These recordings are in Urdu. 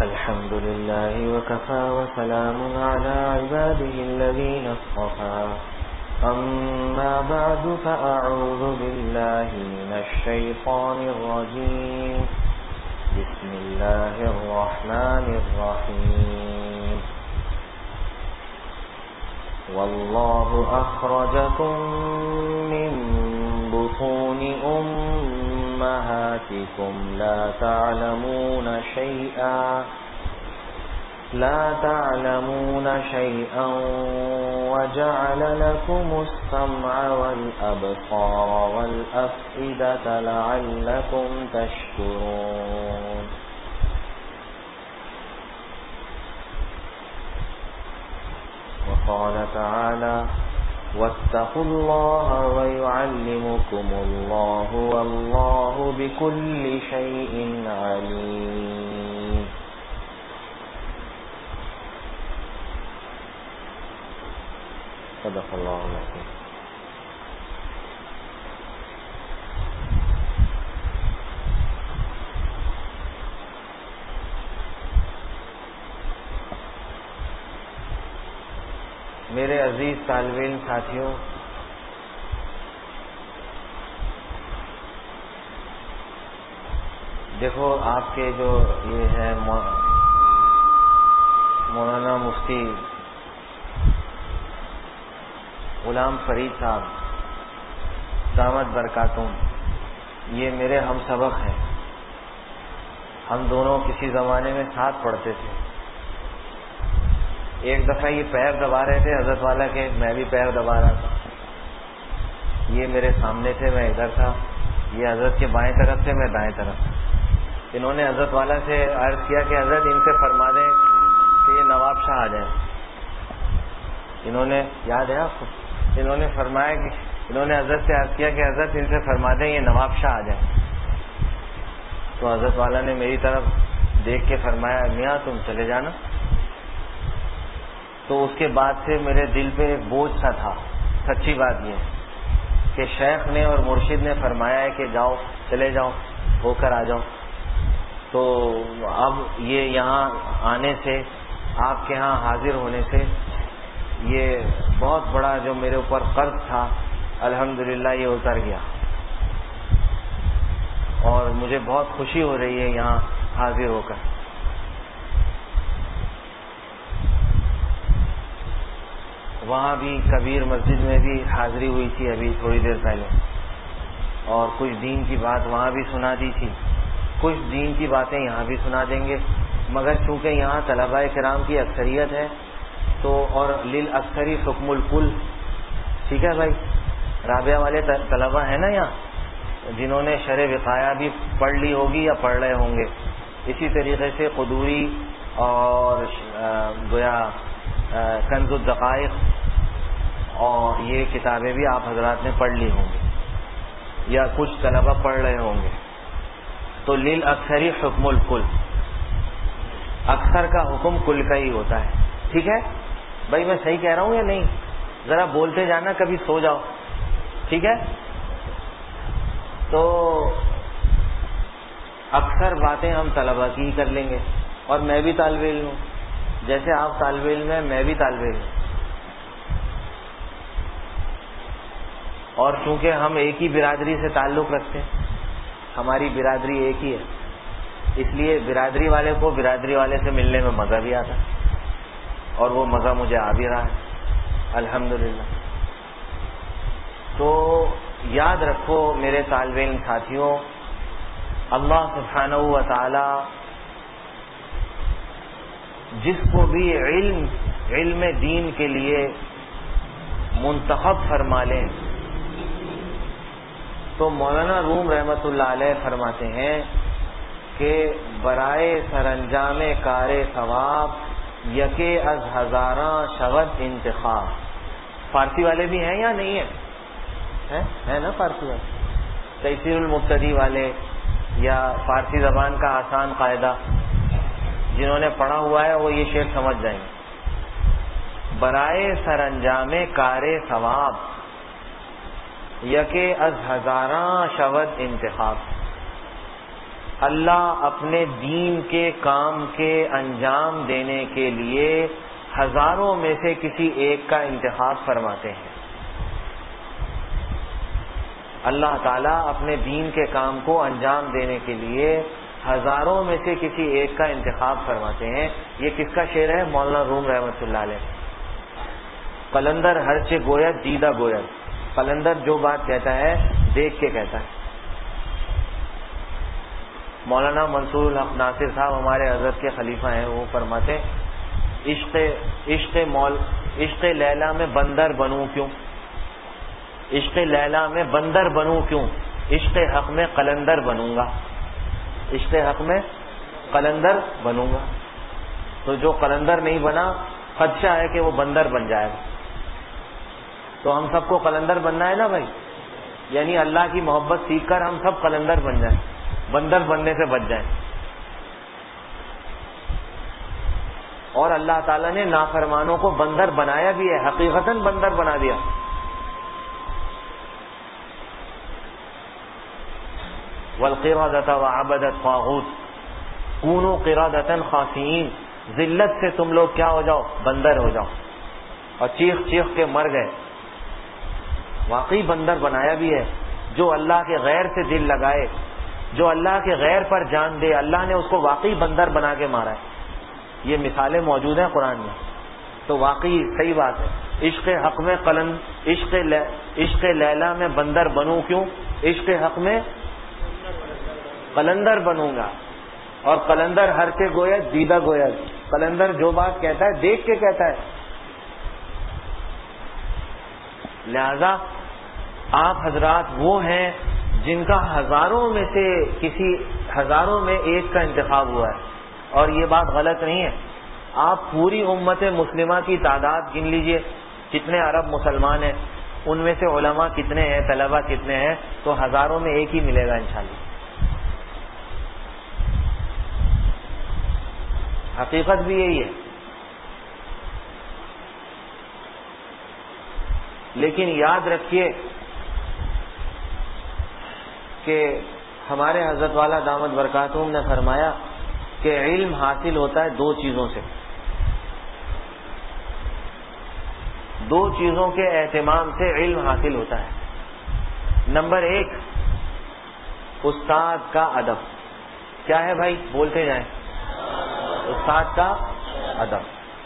الحمد لله وكفى وسلام على عباده الذين اصطفى أما بعد فأعوذ بالله من الشيطان الرجيم بسم الله الرحمن الرحيم والله أخرجكم من بطون أمهاتكم لا تعلمون شيئا وجعل لكم السمع والأبصار والأفئدة لعلكم تشكرون وقال تعالى واتقوا الله ويعلمكم الله والله بكل شيء عليم صدق اللہ العظیم. میرے عزیز طالب علم ساتھیوں، دیکھو آپ کے جو یہ ہے مولانا مفتی غلام فرید صاحب دامت برکاتہم، یہ میرے ہم سبق ہیں. ہم دونوں کسی زمانے میں ساتھ پڑھتے تھے. ایک دفعہ یہ پیر دبا رہے تھے حضرت والا کے، میں بھی پیر دبا رہا تھا. یہ میرے سامنے تھے، میں ادھر تھا. یہ حضرت کے بائیں طرف تھے، میں دائیں طرف تھا. انہوں نے حضرت والا سے عرض کیا کہ حضرت ان سے فرما دیں کہ یہ نواب شاہ آ جائیں. انہوں نے، یاد ہے آپ کو، انہوں نے فرمایا کہ انہوں نے حضرت سے عرض کیا کہ حضرت ان سے فرما دیں یہ نواب شاہ آ جائیں. تو حضرت والا نے میری طرف دیکھ کے فرمایا میاں تم چلے جانا. تو اس کے بعد سے میرے دل پہ ایک بوجھ سا تھا. سچی بات یہ کہ شیخ نے اور مرشد نے فرمایا ہے کہ جاؤ، چلے جاؤ، ہو کر آ جاؤ. تو اب یہ یہاں آنے سے، آپ کے ہاں حاضر ہونے سے، یہ بہت بڑا جو میرے اوپر قرض تھا الحمدللہ یہ اتر گیا. اور مجھے بہت خوشی ہو رہی ہے یہاں حاضر ہو کر. وہاں بھی کبیر مسجد میں بھی حاضری ہوئی تھی ابھی تھوڑی دیر پہلے، اور کچھ دین کی بات وہاں بھی سنا دی تھی. کچھ دین کی باتیں یہاں بھی سنا دیں گے، مگر چونکہ یہاں طلباء کرام کی اکثریت ہے تو، اور للاکثری حکم الکل. ٹھیک ہے بھائی، رابعہ والے طلباء ہیں نا یہاں، جنہوں نے شرح وقایہ بھی پڑھ لی ہوگی یا پڑھ رہے ہوں گے. اسی طریقے سے قدوری اور گویا کنز الدقائق اور یہ کتابیں بھی آپ حضرات نے پڑھ لی ہوں گی یا کچھ طلباء پڑھ رہے ہوں گے. تو للاکثری حکم الکل، اکثر کا حکم کل کا ہی ہوتا ہے. ٹھیک ہے بھائی، میں صحیح کہہ رہا ہوں یا نہیں؟ ذرا بولتے جانا، کبھی سو جاؤ. ٹھیک ہے، تو اکثر باتیں ہم طلباء کی ہی کر لیں گے. اور میں بھی طالب علم ہوں، جیسے آپ طالب علم ہیں میں بھی طالب علم ہوں. اور چونکہ ہم ایک ہی برادری سے تعلق رکھتے ہیں، ہماری برادری ایک ہی ہے، اس لیے برادری والے کو برادری والے سے ملنے میں مزہ بھی آتا ہے، اور وہ مزہ مجھے آ بھی رہا ہے الحمدللہ. تو یاد رکھو میرے طالب علم ساتھیوں، اللہ سبحانہ و تعالی جس کو بھی علم دین کے لیے منتخب فرما لیں، تو مولانا روم رحمۃ اللہ علیہ فرماتے ہیں کہ برائے سرانجام کار ثواب یکے از ہزاراں شود انتخاب. فارسی والے بھی ہیں یا نہیں ہیں؟ ہے نا فارسی والے، تیسیر المبتدی والے یا فارسی زبان کا آسان قاعدہ جنہوں نے پڑھا ہوا ہے وہ یہ شعر سمجھ جائیں گے. برائے سرانجام کار ثواب یکے از ہزاراں شود انتخاب. اللہ اپنے دین کے کام کے انجام دینے کے لیے ہزاروں میں سے کسی ایک کا انتخاب فرماتے ہیں. اللہ تعالیٰ اپنے دین کے کام کو انجام دینے کے لیے ہزاروں میں سے کسی ایک کا انتخاب فرماتے ہیں. یہ کس کا شعر ہے؟ مولانا روم رحمۃ اللہ علیہ. قلندر ہرچے گوید دیدہ گوید. قلندر جو بات کہتا ہے دیکھ کے کہتا ہے. مولانا منصور الحق ناصر صاحب ہمارے حضرت کے خلیفہ ہیں، وہ فرماتے عشق لیلا میں بندر بنوں کیوں، عشق لیلا میں بندر بنوں کیوں، عشق حق میں قلندر بنوں گا، عشق حق میں قلندر بنوں گا. تو جو قلندر نہیں بنا خدشہ ہے کہ وہ بندر بن جائے گا. تو ہم سب کو قلندر بننا ہے نا بھائی، یعنی اللہ کی محبت سیکھ کر ہم سب قلندر بن جائیں، بندر بننے سے بچ جائیں. اور اللہ تعالیٰ نے نافرمانوں کو بندر بنایا بھی ہے، حقیقتاً بندر بنا دیا. وَالْقِرَادَةَ وَعَبَدَ الطَّاغُوتَ كُونُوا قِرَادَةً خَاسِئِينَ. ذلت سے تم لوگ کیا ہو جاؤ؟ بندر ہو جاؤ. اور چیخ چیخ کے مر گئے. واقعی بندر بنایا بھی ہے. جو اللہ کے غیر سے دل لگائے، جو اللہ کے غیر پر جان دے، اللہ نے اس کو واقعی بندر بنا کے مارا ہے. یہ مثالیں موجود ہیں قرآن میں. تو واقعی صحیح بات ہے. عشق حق میں عشق لیلا میں بندر بنوں کیوں، عشق حق میں قلندر بنوں گا. اور قلندر ہر کے گوید دیدہ گوید. قلندر جو بات کہتا ہے دیکھ کے کہتا ہے. لہذا آپ حضرات وہ ہیں جن کا ہزاروں میں سے کسی ہزاروں میں ایک کا انتخاب ہوا ہے. اور یہ بات غلط نہیں ہے. آپ پوری امت مسلمہ کی تعداد گن لیجئے، کتنے عرب مسلمان ہیں، ان میں سے علماء کتنے ہیں، طلباء کتنے ہیں، تو ہزاروں میں ایک ہی ملے گا انشاءاللہ. حقیقت بھی یہی ہے. لیکن یاد رکھیے کہ ہمارے حضرت والا دامت برکاتہم نے فرمایا کہ علم حاصل ہوتا ہے دو چیزوں سے. دو چیزوں کے اہتمام سے علم حاصل ہوتا ہے. نمبر ایک، استاد کا ادب. کیا ہے بھائی؟ بولتے جائیں. استاد کا ادب.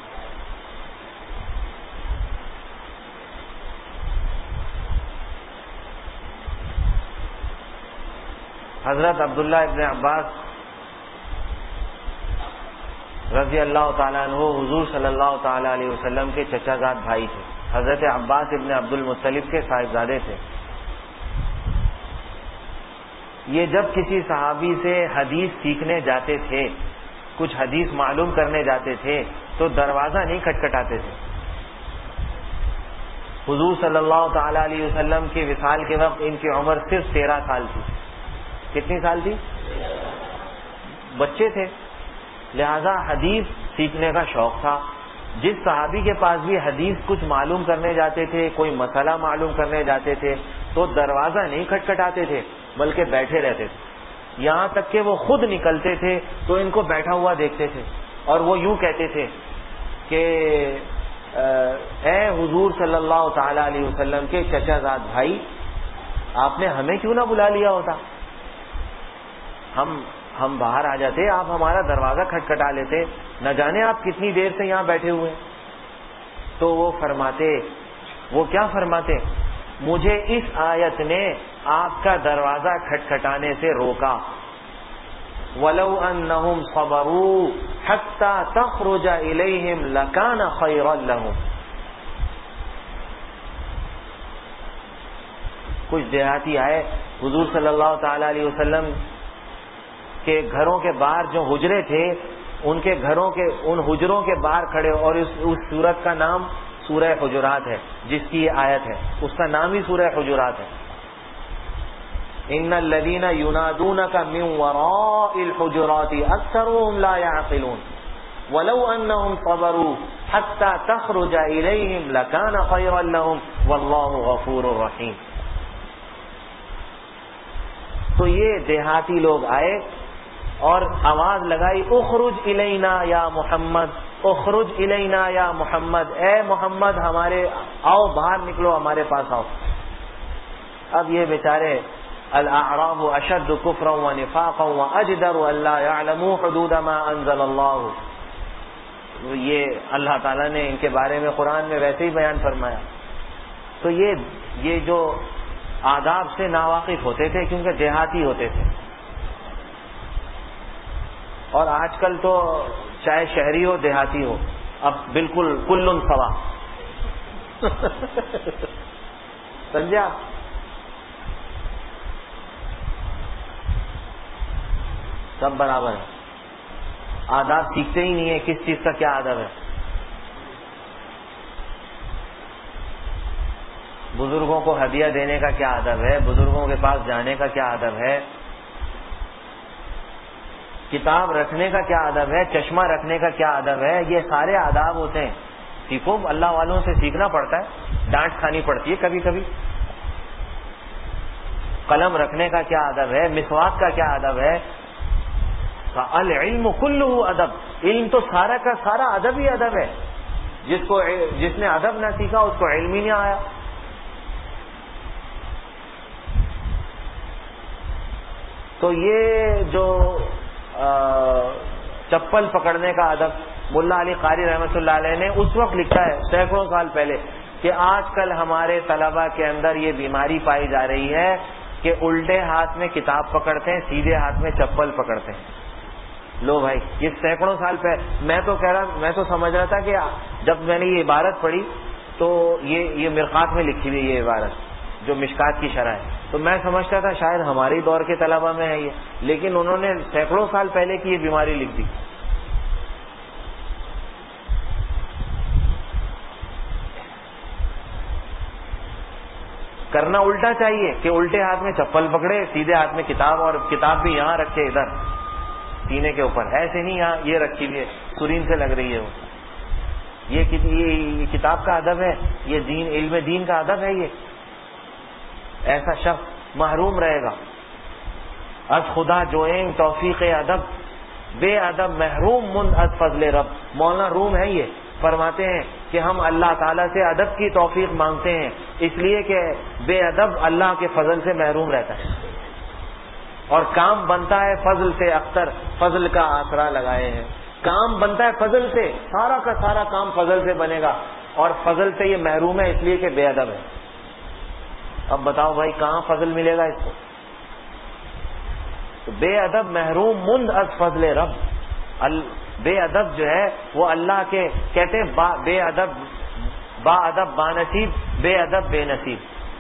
حضرت عبداللہ ابن عباس رضی اللہ تعالیٰ عنہ حضور صلی اللہ تعالیٰ علیہ وسلم کے چچا زاد بھائی تھے. حضرت عباس ابن عبد المطلب کے صاحبزادے تھے. یہ جب کسی صحابی سے حدیث سیکھنے جاتے تھے، کچھ حدیث معلوم کرنے جاتے تھے، تو دروازہ نہیں کھٹکھٹاتے تھے. حضور صلی اللہ تعالیٰ علیہ وسلم کے وصال کے وقت ان کی عمر صرف 13 سال تھی. کتنی سال تھی؟ بچے تھے. لہذا حدیث سیکھنے کا شوق تھا. جس صحابی کے پاس بھی حدیث کچھ معلوم کرنے جاتے تھے، کوئی مسئلہ معلوم کرنے جاتے تھے، تو دروازہ نہیں کھٹکھٹاتے تھے بلکہ بیٹھے رہتے تھے. یہاں تک کہ وہ خود نکلتے تھے تو ان کو بیٹھا ہوا دیکھتے تھے اور وہ یوں کہتے تھے کہ اے حضور صلی اللہ تعالی علیہ وسلم کے چچا زاد بھائی، آپ نے ہمیں کیوں نہ بلا لیا ہوتا؟ ہم باہر آ جاتے، آپ ہمارا دروازہ کھٹکھٹا لیتے، نہ جانے آپ کتنی دیر سے یہاں بیٹھے ہوئے. تو وہ کیا فرماتے؟ مجھے اس آیت نے آپ کا دروازہ کھٹکھٹانے سے روکا. وَلَوْ أَنَّهُمْ صَبَرُوا حَتَّى تَخْرُجَ إِلَيْهِمْ لَكَانَ خَيْرًا لَهُمْ. کچھ دیہاتی آئے حضور صلی اللہ تعالی علیہ وسلم کے گھروں کے باہر جو حجرے تھے، ان کے گھروں کے ان حجروں کے باہر کھڑے، اور اس سورت کا نام سورہ حجرات ہے، جس کی یہ آیت ہے، اس کا نام ہی سورہ حجرات ہے. ان الذین ینادونک من وراء الحجرات اکثرهم لا يعقلون ولو انهم صبروا حتى تخرج الیہم لکان خیرا لهم واللہ غفور رحیم. تو یہ دیہاتی لوگ آئے اور آواز لگائی اخرج الینا یا محمد، اخرج الینا یا محمد، اے محمد ہمارے آؤ، باہر نکلو، ہمارے پاس آؤ۔ اب یہ بیچارے الاعراب اشد کفرا ونفاقا واجدر الا يعلموا حدود ما انزل اللہ، یہ اللہ تعالیٰ نے ان کے بارے میں قرآن میں ویسے ہی بیان فرمایا۔ تو یہ جو آداب سے ناواقف ہوتے تھے کیونکہ دیہاتی ہوتے تھے، اور آج کل تو چاہے شہری ہو دیہاتی ہو اب بالکل کلن سوا سمجھے آپ؟ سب برابر ہے، آداب سیکھتے ہی نہیں ہے، کس چیز کا کیا آداب ہے۔ بزرگوں کو ہدیہ دینے کا کیا ادب ہے، بزرگوں کے پاس جانے کا کیا ادب ہے، کتاب رکھنے کا کیا ادب ہے، چشمہ رکھنے کا کیا ادب ہے، یہ سارے آداب ہوتے ہیں۔ سیکھو، اللہ والوں سے سیکھنا پڑتا ہے، ڈانٹ کھانی پڑتی ہے کبھی کبھی۔ قلم رکھنے کا کیا ادب ہے، مسواک کا کیا ادب ہے۔ العلم کلہ ادب، علم تو سارا کا سارا ادب ہی ادب ہے۔ جس نے ادب نہ سیکھا اس کو علم ہی نہیں آیا۔ تو یہ جو چپل پکڑنے کا ادب، ملا علی قاری رحمۃ اللہ علیہ نے اس وقت لکھا ہے سینکڑوں سال پہلے کہ آج کل ہمارے طلبہ کے اندر یہ بیماری پائی جا رہی ہے کہ الٹے ہاتھ میں کتاب پکڑتے ہیں، سیدھے ہاتھ میں چپل پکڑتے ہیں۔ لو بھائی، یہ سینکڑوں سال پہلے میں تو سمجھ رہا تھا کہ جب میں نے یہ عبارت پڑھی تو یہ مرقات میں لکھی ہوئی یہ عبارت جو مشکات کی شرح ہے، تو میں سمجھتا تھا شاید ہمارے دور کے طلبہ میں ہے یہ، لیکن انہوں نے سینکڑوں سال پہلے کی یہ بیماری لکھ دی۔ کرنا الٹا چاہیے کہ الٹے ہاتھ میں چپل پکڑے، سیدھے ہاتھ میں کتاب، اور کتاب بھی یہاں رکھے ادھر سینے کے اوپر، ایسے نہیں یہاں یہ رکھی ہوئی ہے، سرین سے لگ رہی ہے وہ۔ یہ کتاب کا ادب ہے، یہ دین، علم دین کا ادب ہے۔ یہ ایسا شخص محروم رہے گا۔ از خدا جوئیں توفیق ادب، بے ادب محروم مند از فضل رب۔ مولانا روم ہے، یہ فرماتے ہیں کہ ہم اللہ تعالیٰ سے ادب کی توفیق مانگتے ہیں، اس لیے کہ بے ادب اللہ کے فضل سے محروم رہتا ہے، اور کام بنتا ہے فضل سے، اختر فضل کا آسرا لگائے ہیں۔ کام بنتا ہے فضل سے، سارا کا سارا کام فضل سے بنے گا، اور فضل سے یہ محروم ہے اس لیے کہ بے ادب ہے۔ اب بتاؤ بھائی کہاں فضل ملے گا اس کو؟ تو بے ادب محروم مند از فضل رب۔ بے ادب جو ہے وہ اللہ کے کہتے ہیں بے ادب با ادب با نصیب، بے ادب بے نصیب۔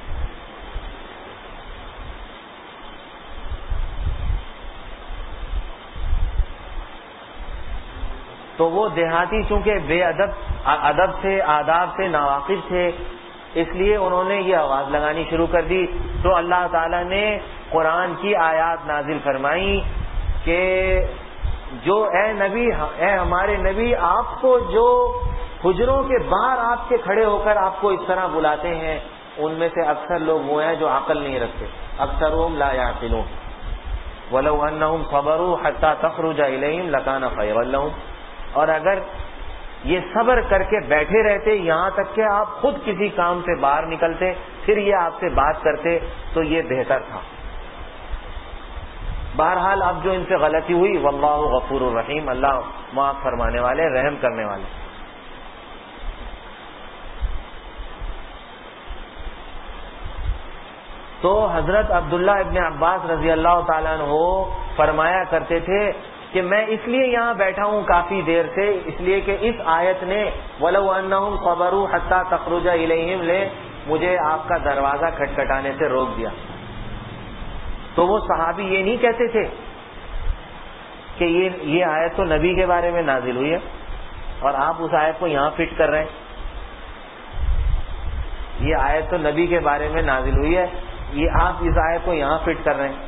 تو وہ دیہاتی چونکہ بے ادب سے، آداب سے ناواقف تھے، اس لیے انہوں نے یہ آواز لگانی شروع کر دی۔ تو اللہ تعالیٰ نے قرآن کی آیات نازل فرمائی کہ جو اے نبی، اے ہمارے نبی، آپ کو جو حجروں کے باہر آپ کے کھڑے ہو کر آپ کو اس طرح بلاتے ہیں، ان میں سے اکثر لوگ وہ ہیں جو عقل نہیں رکھتے، اکثرهم لا يعقلون ولو انهم صبروا حتى تخرج اليهم لكان خيرا لهم۔ اور اگر یہ صبر کر کے بیٹھے رہتے یہاں تک کہ آپ خود کسی کام سے باہر نکلتے پھر یہ آپ سے بات کرتے تو یہ بہتر تھا۔ بہرحال اب جو ان سے غلطی ہوئی، واللہ غفور الرحیم، اللہ معاف فرمانے والے، رحم کرنے والے۔ تو حضرت عبداللہ ابن عباس رضی اللہ تعالیٰ عنہ فرمایا کرتے تھے کہ میں اس لیے یہاں بیٹھا ہوں کافی دیر سے، اس لیے کہ اس آیت نے وَلَوْ أَنَّهُمْ صَبَرُوا حَتَّى تَخْرُجَ إِلَيْهِمْ لے مجھے آپ کا دروازہ کھٹکھٹانے سے روک دیا۔ تو وہ صحابی یہ نہیں کہتے تھے کہ یہ آیت تو نبی کے بارے میں نازل ہوئی ہے اور آپ اس آیت کو یہاں فٹ کر رہے ہیں، یہ آیت تو نبی کے بارے میں نازل ہوئی ہے، یہ آپ اس آیت کو یہاں فٹ کر رہے ہیں۔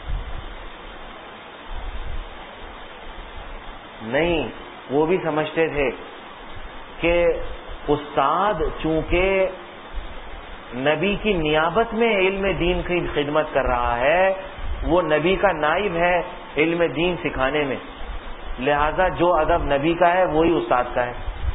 نہیں، وہ بھی سمجھتے تھے کہ استاد چونکہ نبی کی نیابت میں علم دین کی خدمت کر رہا ہے، وہ نبی کا نائب ہے، علم دین سکھانے میں، لہذا جو ادب نبی کا ہے وہی استاد کا ہے۔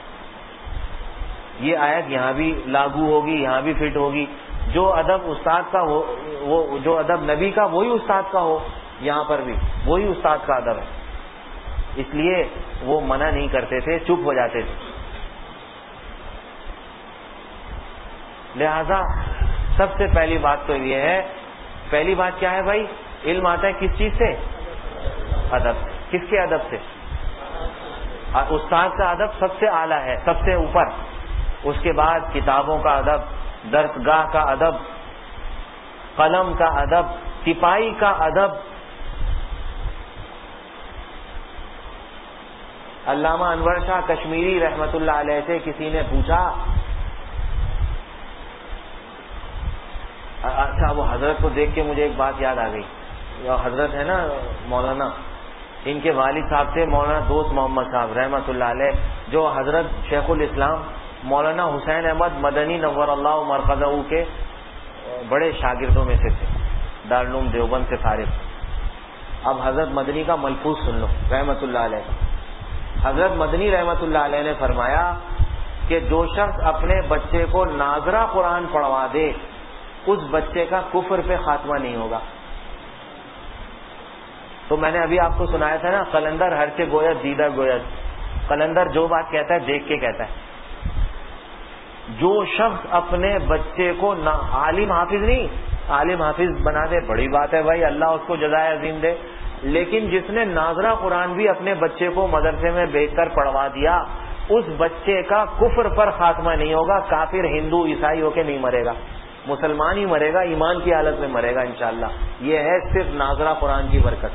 یہ آیت یہاں بھی لاگو ہوگی، یہاں بھی فٹ ہوگی۔ جو ادب استاد کا ہو، وہ جو ادب نبی کا وہی استاد کا ہو، یہاں پر بھی وہی استاد کا ادب ہے۔ اس لیے وہ منع نہیں کرتے تھے، چپ ہو جاتے تھے۔ لہذا سب سے پہلی بات تو یہ ہے، پہلی بات کیا ہے بھائی؟ علم آتا ہے کس چیز سے؟ ادب سے۔ کس کے ادب سے؟ استاد کا ادب سب سے اعلیٰ ہے، سب سے اوپر۔ اس کے بعد کتابوں کا ادب، درسگاہ کا ادب، قلم کا ادب، سپاہی کا ادب۔ علامہ انور شاہ کشمیری رحمت اللہ علیہ سے کسی نے پوچھا، اچھا وہ حضرت کو دیکھ کے مجھے ایک بات یاد آ گئی، حضرت ہے نا مولانا، ان کے والد صاحب تھے مولانا دوست محمد صاحب رحمت اللہ علیہ، جو حضرت شیخ الاسلام مولانا حسین احمد مدنی نور اللہ مرقدہ کے بڑے شاگردوں میں سے تھے، دارالعلوم دیوبند سے فارغ۔ اب حضرت مدنی کا ملفوظ سن لو رحمت اللہ علیہ۔ حضرت مدنی رحمت اللہ علیہ نے فرمایا کہ جو شخص اپنے بچے کو ناظرہ قرآن پڑھوا دے، اس بچے کا کفر پہ خاتمہ نہیں ہوگا۔ تو میں نے ابھی آپ کو سنایا تھا نا، قلندر ہر سے گوید دیدہ گوید۔ قلندر جو بات کہتا ہے دیکھ کے کہتا ہے۔ جو شخص اپنے بچے کو عالم حافظ نہیں، عالم حافظ بنا دے بڑی بات ہے بھائی، اللہ اس کو جزائے عظیم دے، لیکن جس نے ناظرہ قرآن بھی اپنے بچے کو مدرسے میں بیچ کر پڑھوا دیا، اس بچے کا کفر پر خاتمہ نہیں ہوگا، کافر ہندو عیسائی ہو کے نہیں مرے گا، مسلمان ہی مرے گا، ایمان کی حالت میں مرے گا انشاءاللہ۔ یہ ہے صرف ناظرہ قرآن کی برکت۔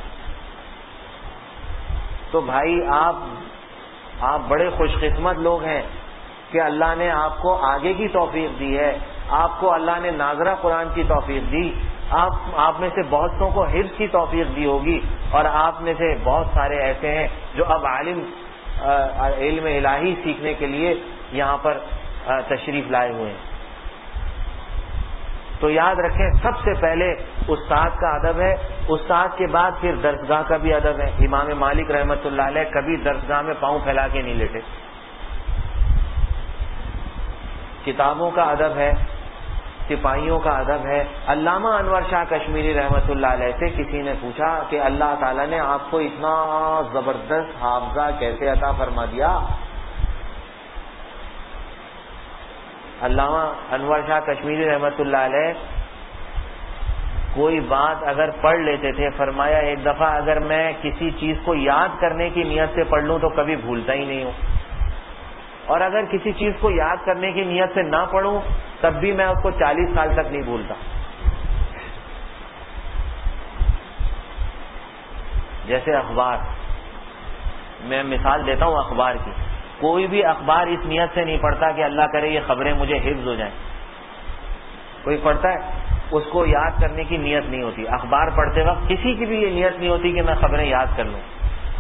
تو بھائی آپ بڑے خوش قسمت لوگ ہیں کہ اللہ نے آپ کو آگے کی توفیق دی ہے، آپ کو اللہ نے ناظرہ قرآن کی توفیق دی، آپ میں سے بہت سو کو حفظ کی توفیق دی ہوگی، اور آپ میں سے بہت سارے ایسے ہیں جو اب علم الہی سیکھنے کے لیے یہاں پر تشریف لائے ہوئے ہیں۔ تو یاد رکھیں سب سے پہلے استاد کا ادب ہے، استاد کے بعد پھر درسگاہ کا بھی ادب ہے۔ امام مالک رحمت اللہ علیہ کبھی درسگاہ میں پاؤں پھیلا کے نہیں لیٹے۔ کتابوں کا ادب ہے، سپاہیوں کا ادب ہے۔ علامہ انور شاہ کشمیری رحمت اللہ علیہ سے کسی نے پوچھا کہ اللہ تعالیٰ نے آپ کو اتنا زبردست حافظہ کیسے عطا فرما دیا؟ علامہ انور شاہ کشمیری رحمت اللہ علیہ کوئی بات اگر پڑھ لیتے تھے، فرمایا ایک دفعہ اگر میں کسی چیز کو یاد کرنے کی نیت سے پڑھ لوں تو کبھی بھولتا ہی نہیں ہوں، اور اگر کسی چیز کو یاد کرنے کی نیت سے نہ پڑھوں تب بھی میں اس کو 40 سال تک نہیں بھولتا۔ جیسے اخبار، میں مثال دیتا ہوں اخبار کی، کوئی بھی اخبار اس نیت سے نہیں پڑھتا کہ اللہ کرے یہ خبریں مجھے حفظ ہو جائیں۔ کوئی پڑھتا ہے اس کو یاد کرنے کی نیت نہیں ہوتی۔ اخبار پڑھتے وقت کسی کی بھی یہ نیت نہیں ہوتی کہ میں خبریں یاد کر لوں۔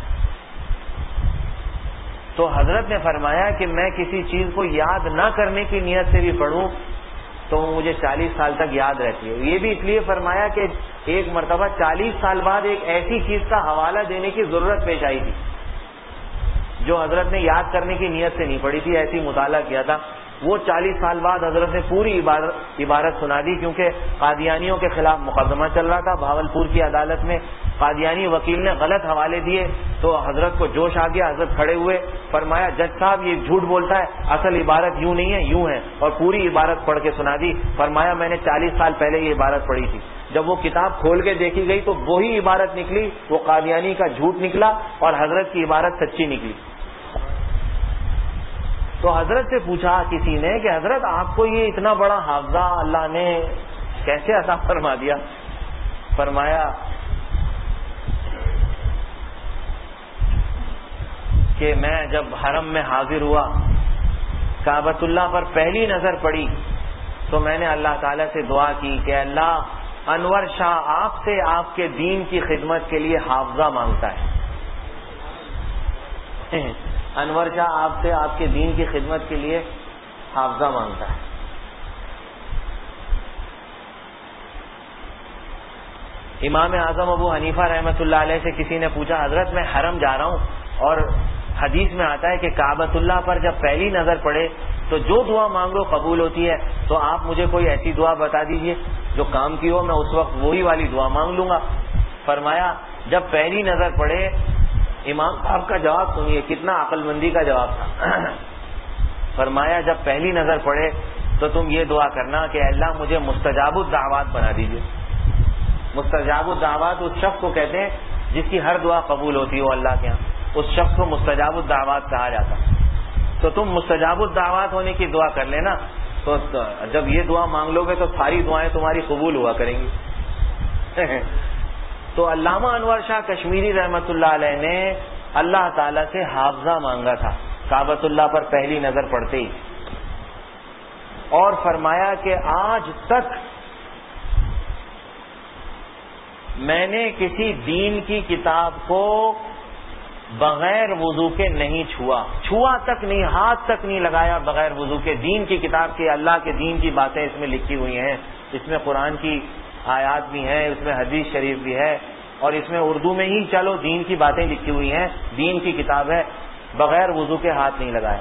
تو حضرت نے فرمایا کہ میں کسی چیز کو یاد نہ کرنے کی نیت سے بھی پڑھوں تو وہ مجھے 40 سال تک یاد رہتی ہے۔ یہ بھی اس لیے فرمایا کہ ایک مرتبہ 40 سال بعد ایک ایسی چیز کا حوالہ دینے کی ضرورت پیش آئی تھی جو حضرت نے یاد کرنے کی نیت سے نہیں پڑھی تھی، ایسی مطالعہ کیا تھا۔ وہ 40 سال بعد حضرت نے پوری عبارت سنا دی، کیونکہ قادیانیوں کے خلاف مقدمہ چل رہا تھا بھاولپور کی عدالت میں۔ قادیانی وکیل نے غلط حوالے دیے تو حضرت کو جوش آ گیا، حضرت کھڑے ہوئے، فرمایا جج صاحب یہ جھوٹ بولتا ہے، اصل عبارت یوں نہیں ہے یوں ہے، اور پوری عبارت پڑھ کے سنا دی۔ فرمایا میں نے 40 سال پہلے یہ عبارت پڑھی تھی۔ جب وہ کتاب کھول کے دیکھی گئی تو وہی عبارت نکلی، وہ قادیانی کا جھوٹ نکلا اور حضرت کی عبارت سچی نکلی۔ تو حضرت سے پوچھا کسی نے کہ حضرت آپ کو یہ اتنا بڑا حافظہ اللہ نے کیسے عطا فرما دیا؟ فرمایا کہ میں جب حرم میں حاضر ہوا، کعبۃ اللہ پر پہلی نظر پڑی تو میں نے اللہ تعالیٰ سے دعا کی کہ اللہ انور شاہ آپ سے آپ کے دین کی خدمت کے لیے حافظہ مانگتا ہے۔ انور شاہ آپ سے آپ کے دین کی خدمت کے لیے حافظہ مانگتا ہے۔ امام اعظم ابو حنیفہ رحمۃ اللہ علیہ سے کسی نے پوچھا حضرت میں حرم جا رہا ہوں اور حدیث میں آتا ہے کہ کعبۃ اللہ پر جب پہلی نظر پڑے تو جو دعا مانگو قبول ہوتی ہے، تو آپ مجھے کوئی ایسی دعا بتا دیجئے جو کام کی ہو، میں اس وقت وہی والی دعا مانگ لوں گا۔ فرمایا جب پہلی نظر پڑے، امام صاحب کا جواب سنیے کتنا عقل مندی کا جواب تھا۔ فرمایا جب پہلی نظر پڑے تو تم یہ دعا کرنا کہ اللہ مجھے مستجاب الدعوات بنا دیجئے۔ مستجاب الدعوات اس شخص کو کہتے ہیں جس کی ہر دعا قبول ہوتی ہو اللہ کے ہاں، اس شخص کو مستجاب الدعوات کہا جاتا۔ تو تم مستجاب الدعوات ہونے کی دعا کر لینا، تو جب یہ دعا مانگ لو گے تو ساری دعائیں تمہاری قبول ہوا کریں گی۔ تو علامہ انور شاہ کشمیری رحمت اللہ علیہ نے اللہ تعالیٰ سے حافظہ مانگا تھا کعبۃ اللہ پر پہلی نظر پڑتے ہی، اور فرمایا کہ آج تک میں نے کسی دین کی کتاب کو بغیر وضو کے نہیں چھوا تک نہیں، ہاتھ تک نہیں لگایا بغیر وضو کے۔ دین کی کتاب کی، اللہ کے دین کی باتیں اس میں لکھی ہوئی ہیں، اس میں قرآن کی آیات بھی ہیں، اس میں حدیث شریف بھی ہے، اور اس میں اردو میں ہی چلو دین کی باتیں لکھی ہوئی ہیں، دین کی کتاب ہے، بغیر وضو کے ہاتھ نہیں لگایا۔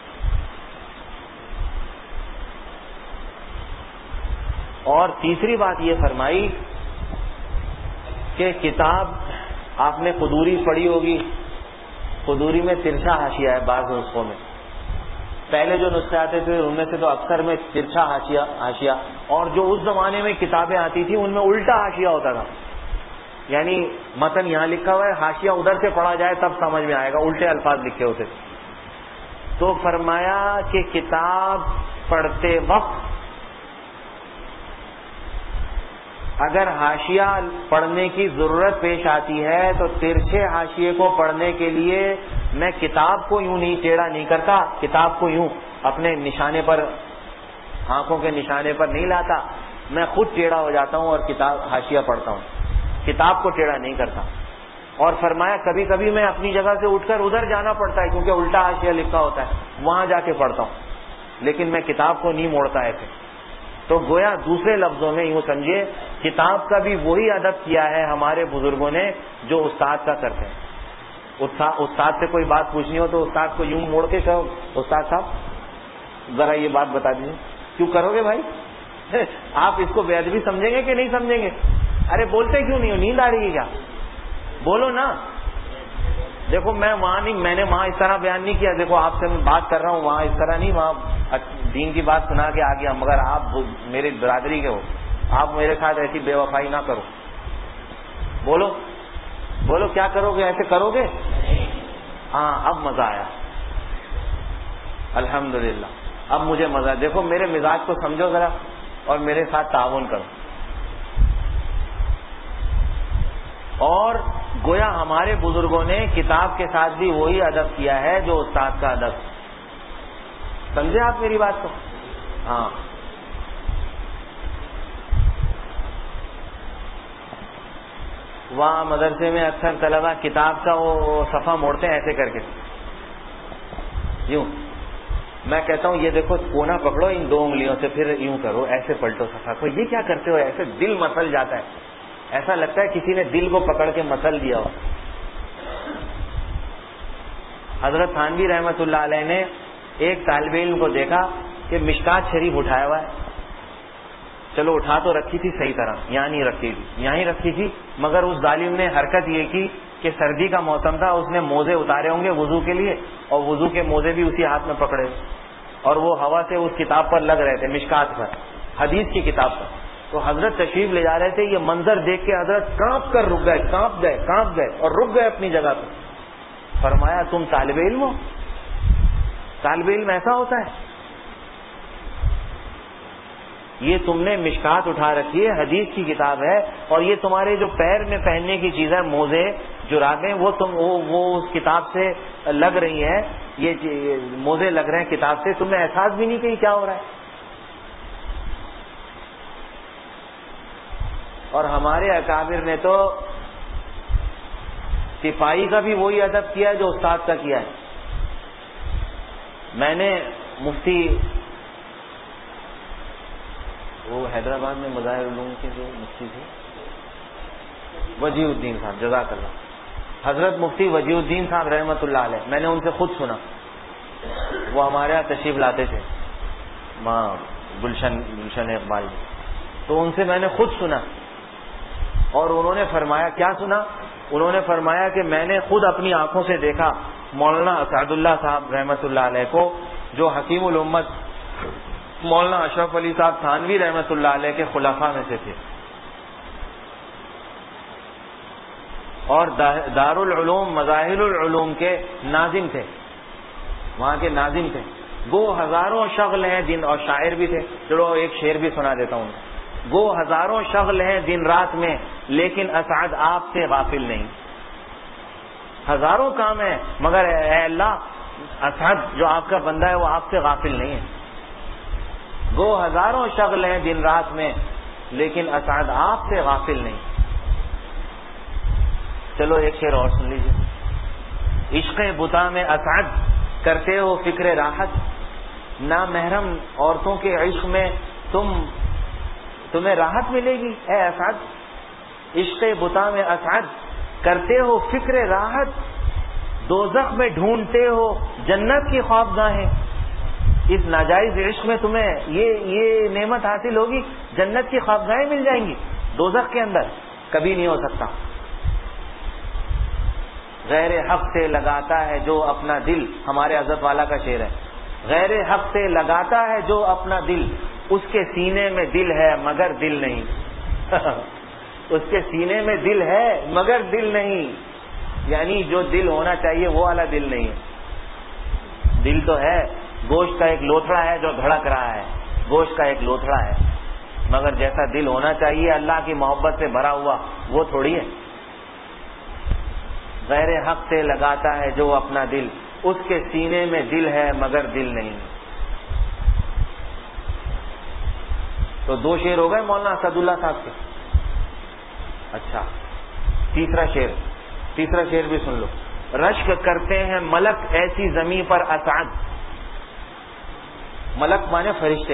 اور تیسری بات یہ فرمائی کہ کتاب آپ نے قدوری پڑھی ہوگی، قدوری میں ترچھا حاشیہ ہے بعض نسخوں میں، پہلے جو نسخے آتے تھے ان میں سے تو اکثر میں ترچھا حاشیہ، اور جو اس زمانے میں کتابیں آتی تھی ان میں الٹا حاشیہ ہوتا تھا، یعنی متن یہاں لکھا ہوا ہے، حاشیہ ادھر سے پڑھا جائے تب سمجھ میں آئے گا، الٹے الفاظ لکھے ہوتے تھے۔ تو فرمایا کہ کتاب پڑھتے وقت اگر حاشیہ پڑھنے کی ضرورت پیش آتی ہے تو ترچھے حاشیے کو پڑھنے کے لیے میں کتاب کو یوں نہیں ٹیڑھا نہیں کرتا، کتاب کو یوں اپنے نشانے پر، آنکھوں کے نشانے پر نہیں لاتا، میں خود ٹیڑھا ہو جاتا ہوں اور کتاب حاشیہ پڑھتا ہوں، کتاب کو ٹیڑھا نہیں کرتا۔ اور فرمایا کبھی کبھی میں اپنی جگہ سے اٹھ کر ادھر جانا پڑتا ہے کیونکہ الٹا حاشیہ لکھا ہوتا ہے، وہاں جا کے پڑھتا ہوں، لیکن میں کتاب کو نہیں موڑتا ایسے۔ تو گویا دوسرے لفظوں میں یوں سمجھے کتاب کا بھی وہی ادب کیا ہے ہمارے بزرگوں نے جو استاد کا کرتے ہیں۔ استاد سے کوئی بات پوچھنی ہو تو استاد کو یوں موڑ کے کہو استاد صاحب ذرا یہ بات بتا دیجیے، کیوں کرو گے بھائی؟ آپ اس کو بے ادبی سمجھیں گے کہ نہیں سمجھیں گے؟ ارے بولتے کیوں نہیں ہو؟ نیند آ رہی ہے کیا؟ بولو نا۔ دیکھو میں وہاں نہیں، میں نے وہاں اس طرح بیان نہیں کیا، دیکھو آپ سے میں بات کر رہا ہوں وہاں اس طرح نہیں، وہاں دین کی بات سنا کے آ گیا، مگر آپ میری برادری کے ہو، آپ میرے ساتھ ایسی بے وفائی نہ کرو۔ بولو بولو کیا کرو گے؟ ایسے کرو گے؟ ہاں اب مزہ آیا، الحمدللہ اب مجھے مزہ۔ دیکھو میرے مزاج کو سمجھو ذرا اور میرے ساتھ تعاون کرو۔ اور گویا ہمارے بزرگوں نے کتاب کے ساتھ بھی وہی ادب کیا ہے جو استاد کا ادب۔ سمجھے آپ میری بات کو؟ ہاں وہاں مدرسے میں اکثر طلبہ کتاب کا وہ صفحہ موڑتے ہیں ایسے کر کے، یوں میں کہتا ہوں یہ دیکھو کونا پکڑو ان 2 انگلیوں سے، پھر یوں کرو، ایسے پلٹو صفحہ کو، یہ کیا کرتے ہو؟ ایسے دل مسل جاتا ہے، ایسا لگتا ہے کسی نے دل کو پکڑ کے مسل دیا ہو۔ حضرت تھانوی رحمت اللہ علیہ نے ایک طالب علم کو دیکھا کہ مشکات شریف اٹھایا ہوا ہے، چلو اٹھا تو رکھی تھی صحیح طرح، یہاں نہیں رکھی تھی، یہاں ہی رکھی تھی، مگر اس ظالم نے حرکت یہ کی کہ سردی کا موسم تھا، اس نے موزے اتارے ہوں گے وضو کے لیے، اور وضو کے موزے بھی اسی ہاتھ میں پکڑے، اور وہ ہوا سے اس کتاب پر لگ رہے تھے، مشکات پر، حدیث کی کتاب پر۔ تو حضرت تشریف لے جا رہے تھے، یہ منظر دیکھ کے حضرت کانپ کر رک گئے، کانپ گئے اور رک گئے اپنی جگہ پہ۔ فرمایا تم طالب علم ہو؟ طالب علم ایسا ہوتا ہے؟ یہ تم نے مشکات اٹھا رکھی ہے، حدیث کی کتاب ہے، اور یہ تمہارے جو پیر میں پہننے کی چیز ہے، موزے جرابیں، وہ اس کتاب سے لگ رہی ہیں، یہ موزے لگ رہے ہیں کتاب سے، تمہیں احساس بھی نہیں کہ کیا ہو رہا ہے۔ اور ہمارے اکابر نے تو صفائی کا بھی وہی ادب کیا ہے جو استاد کا کیا ہے۔ میں نے مفتی وہ حیدرآباد میں مظاہر علوم کے جو مفتی تھے وجیہ الدین صاحب، جزاک اللہ. حضرت مفتی وجیہ الدین صاحب رحمۃ اللہ علیہ، میں نے ان سے خود سنا. وہ ہمارے یہاں تشریف لاتے تھے ماں گلشن اقبال جی، تو ان سے میں نے خود سنا. اور انہوں نے فرمایا، کیا سنا؟ انہوں نے فرمایا کہ میں نے خود اپنی آنکھوں سے دیکھا مولانا اسعد اللہ صاحب رحمۃ اللہ علیہ کو، جو حکیم الامت مولانا اشرف علی صاحب تھانوی رحمۃ اللہ علیہ کے خلفاء میں سے تھے، اور دارالعلوم مظاہر العلوم کے ناظم تھے، وہاں کے ناظم تھے. گو ہزاروں شغل ہیں دن، اور شاعر بھی تھے. چلو ایک شعر بھی سنا دیتا ہوں. گو ہزاروں شغل ہیں دن رات میں، لیکن اسعد آپ سے غافل نہیں. ہزاروں کام ہیں مگر اے اللہ اسعد جو آپ کا بندہ ہے وہ آپ سے غافل نہیں ہے. گو ہزاروں شغل ہیں دن رات میں، لیکن اسعد آپ سے غافل نہیں. چلو ایک شعر اور سن لیجیے. عشق بتا میں اسعد کرتے ہو فکر راحت، نامحرم عورتوں کے عشق میں تمہیں راحت ملے گی اے اسعد. عشق بتا میں اسعد کرتے ہو فکر راحت، دوزخ میں ڈھونڈتے ہو جنت کی خوابگاہیں. اس ناجائز عشق میں تمہیں یہ نعمت حاصل ہوگی، جنت کی خوابگاہیں مل جائیں گی. دوزخ کے اندر کبھی نہیں ہو سکتا. غیر حق سے لگاتا ہے جو اپنا دل، ہمارے حضرت والا کا شعر ہے. غیر حق سے لگاتا ہے جو اپنا دل، اس کے سینے میں دل ہے مگر دل نہیں. اس کے سینے میں دل ہے مگر دل نہیں، یعنی جو دل ہونا چاہیے وہ والا دل نہیں ہے. دل تو ہے، گوشت کا ایک لوتھڑا ہے جو دھڑک رہا ہے، گوشت کا ایک لوتھڑا ہے، مگر جیسا دل ہونا چاہیے اللہ کی محبت سے بھرا ہوا وہ تھوڑی ہے. غیر حق سے لگاتا ہے جو اپنا دل، اس کے سینے میں دل ہے مگر دل نہیں. تو دو شعر ہو گئے مولانا اسد اللہ صاحب کے. اچھا تیسرا شعر بھی سن لو. رشک کرتے ہیں ملک ایسی زمین پر اسعد. ملک مانے فرشتے.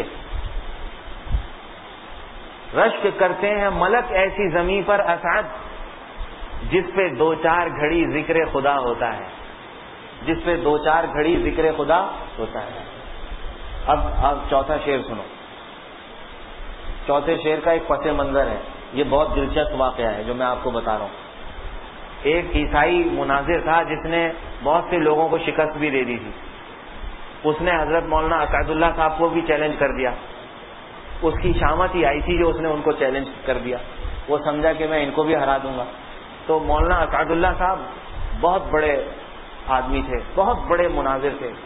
رشک کرتے ہیں ملک ایسی زمین پر اسعد، جس پہ دو چار گھڑی ذکر خدا ہوتا ہے. جس پہ دو چار گھڑی ذکر خدا ہوتا ہے. اب چوتھا شعر سنو. چوتھے شعر کا ایک پس منظر ہے، یہ بہت دلچسپ واقعہ ہے جو میں آپ کو بتا رہا ہوں. ایک عیسائی مناظر تھا جس نے بہت سے لوگوں کو شکست بھی دے دی تھی. اس نے حضرت مولانا اسعد اللہ صاحب کو بھی چیلنج کر دیا. اس کی شامت ہی آئی تھی جو اس نے ان کو چیلنج کر دیا. وہ سمجھا کہ میں ان کو بھی ہرا دوں گا. تو مولانا اسعد اللہ صاحب بہت بڑے آدمی تھے، بہت بڑے مناظر تھے.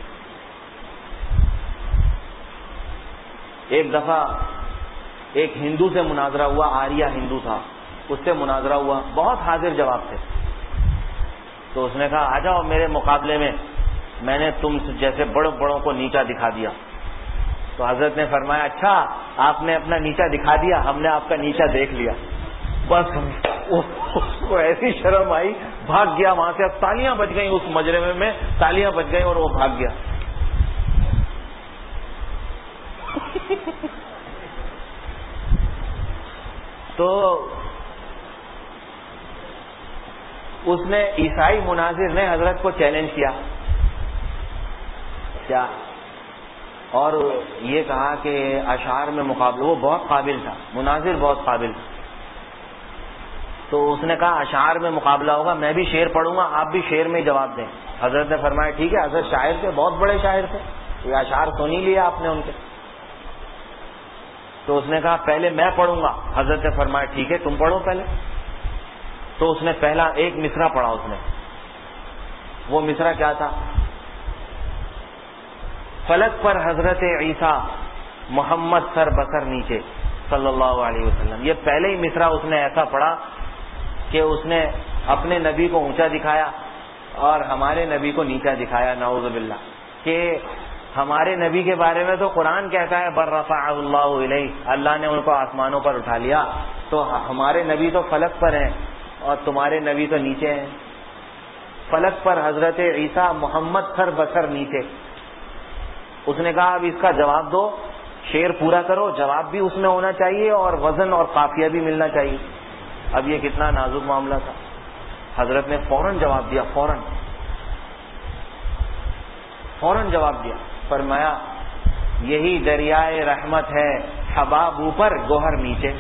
ایک دفعہ ایک ہندو سے مناظرہ ہوا، آریہ ہندو تھا، اس سے مناظرہ ہوا، بہت حاضر جواب تھے. تو اس نے کہا آ جاؤ میرے مقابلے میں نے تم جیسے بڑوں کو نیچا دکھا دیا. تو حضرت نے فرمایا اچھا آپ نے اپنا نیچا دکھا دیا، ہم نے آپ کا نیچا دیکھ لیا. بس اس کو ایسی شرم آئی، بھاگ گیا وہاں سے. اب تالیاں بج گئیں، اس مجرمے میں تالیاں بج گئیں اور وہ بھاگ گیا. تو اس نے عیسائی مناظر نے حضرت کو چیلنج کیا اور یہ کہا کہ اشعار میں مقابلہ. وہ بہت قابل تھا، مناظر بہت قابل تھا. تو اس نے کہا اشعار میں مقابلہ ہوگا، میں بھی شعر پڑھوں گا، آپ بھی شعر میں جواب دیں. حضرت نے فرمایا ٹھیک ہے. حضرت شاعر تھے، بہت بڑے شاعر تھے، یہ اشعار سن ہی لیا آپ نے ان کے. تو اس نے کہا پہلے میں پڑھوں گا. حضرت نے فرمایا ٹھیک ہے تم پڑھو پہلے. تو اس نے پہلا ایک مصرع پڑھا. اس نے وہ مصرع کیا تھا؟ فلک پر حضرت عیسیٰ محمد سر بسر نیچے صلی اللہ علیہ وسلم. یہ پہلے ہی مصرع اس نے ایسا پڑھا کہ اس نے اپنے نبی کو اونچا دکھایا اور ہمارے نبی کو نیچا دکھایا. نعوذ باللہ. کہ ہمارے نبی کے بارے میں تو قرآن کہتا ہے بر رفعہ اللہ الیہ، اللہ نے ان کو آسمانوں پر اٹھا لیا. تو ہمارے نبی تو فلک پر ہیں اور تمہارے نبی تو نیچے ہیں. فلک پر حضرت عیسیٰ محمد سر بسر نیچے. اس نے کہا اب اس کا جواب دو، شعر پورا کرو، جواب بھی اس میں ہونا چاہیے اور وزن اور قافیہ بھی ملنا چاہیے. اب یہ کتنا نازک معاملہ تھا. حضرت نے فوراً جواب دیا, فوراً جواب دیا. فرمایا یہی دریائے رحمت ہے, حباب اوپر گوہر نیچے.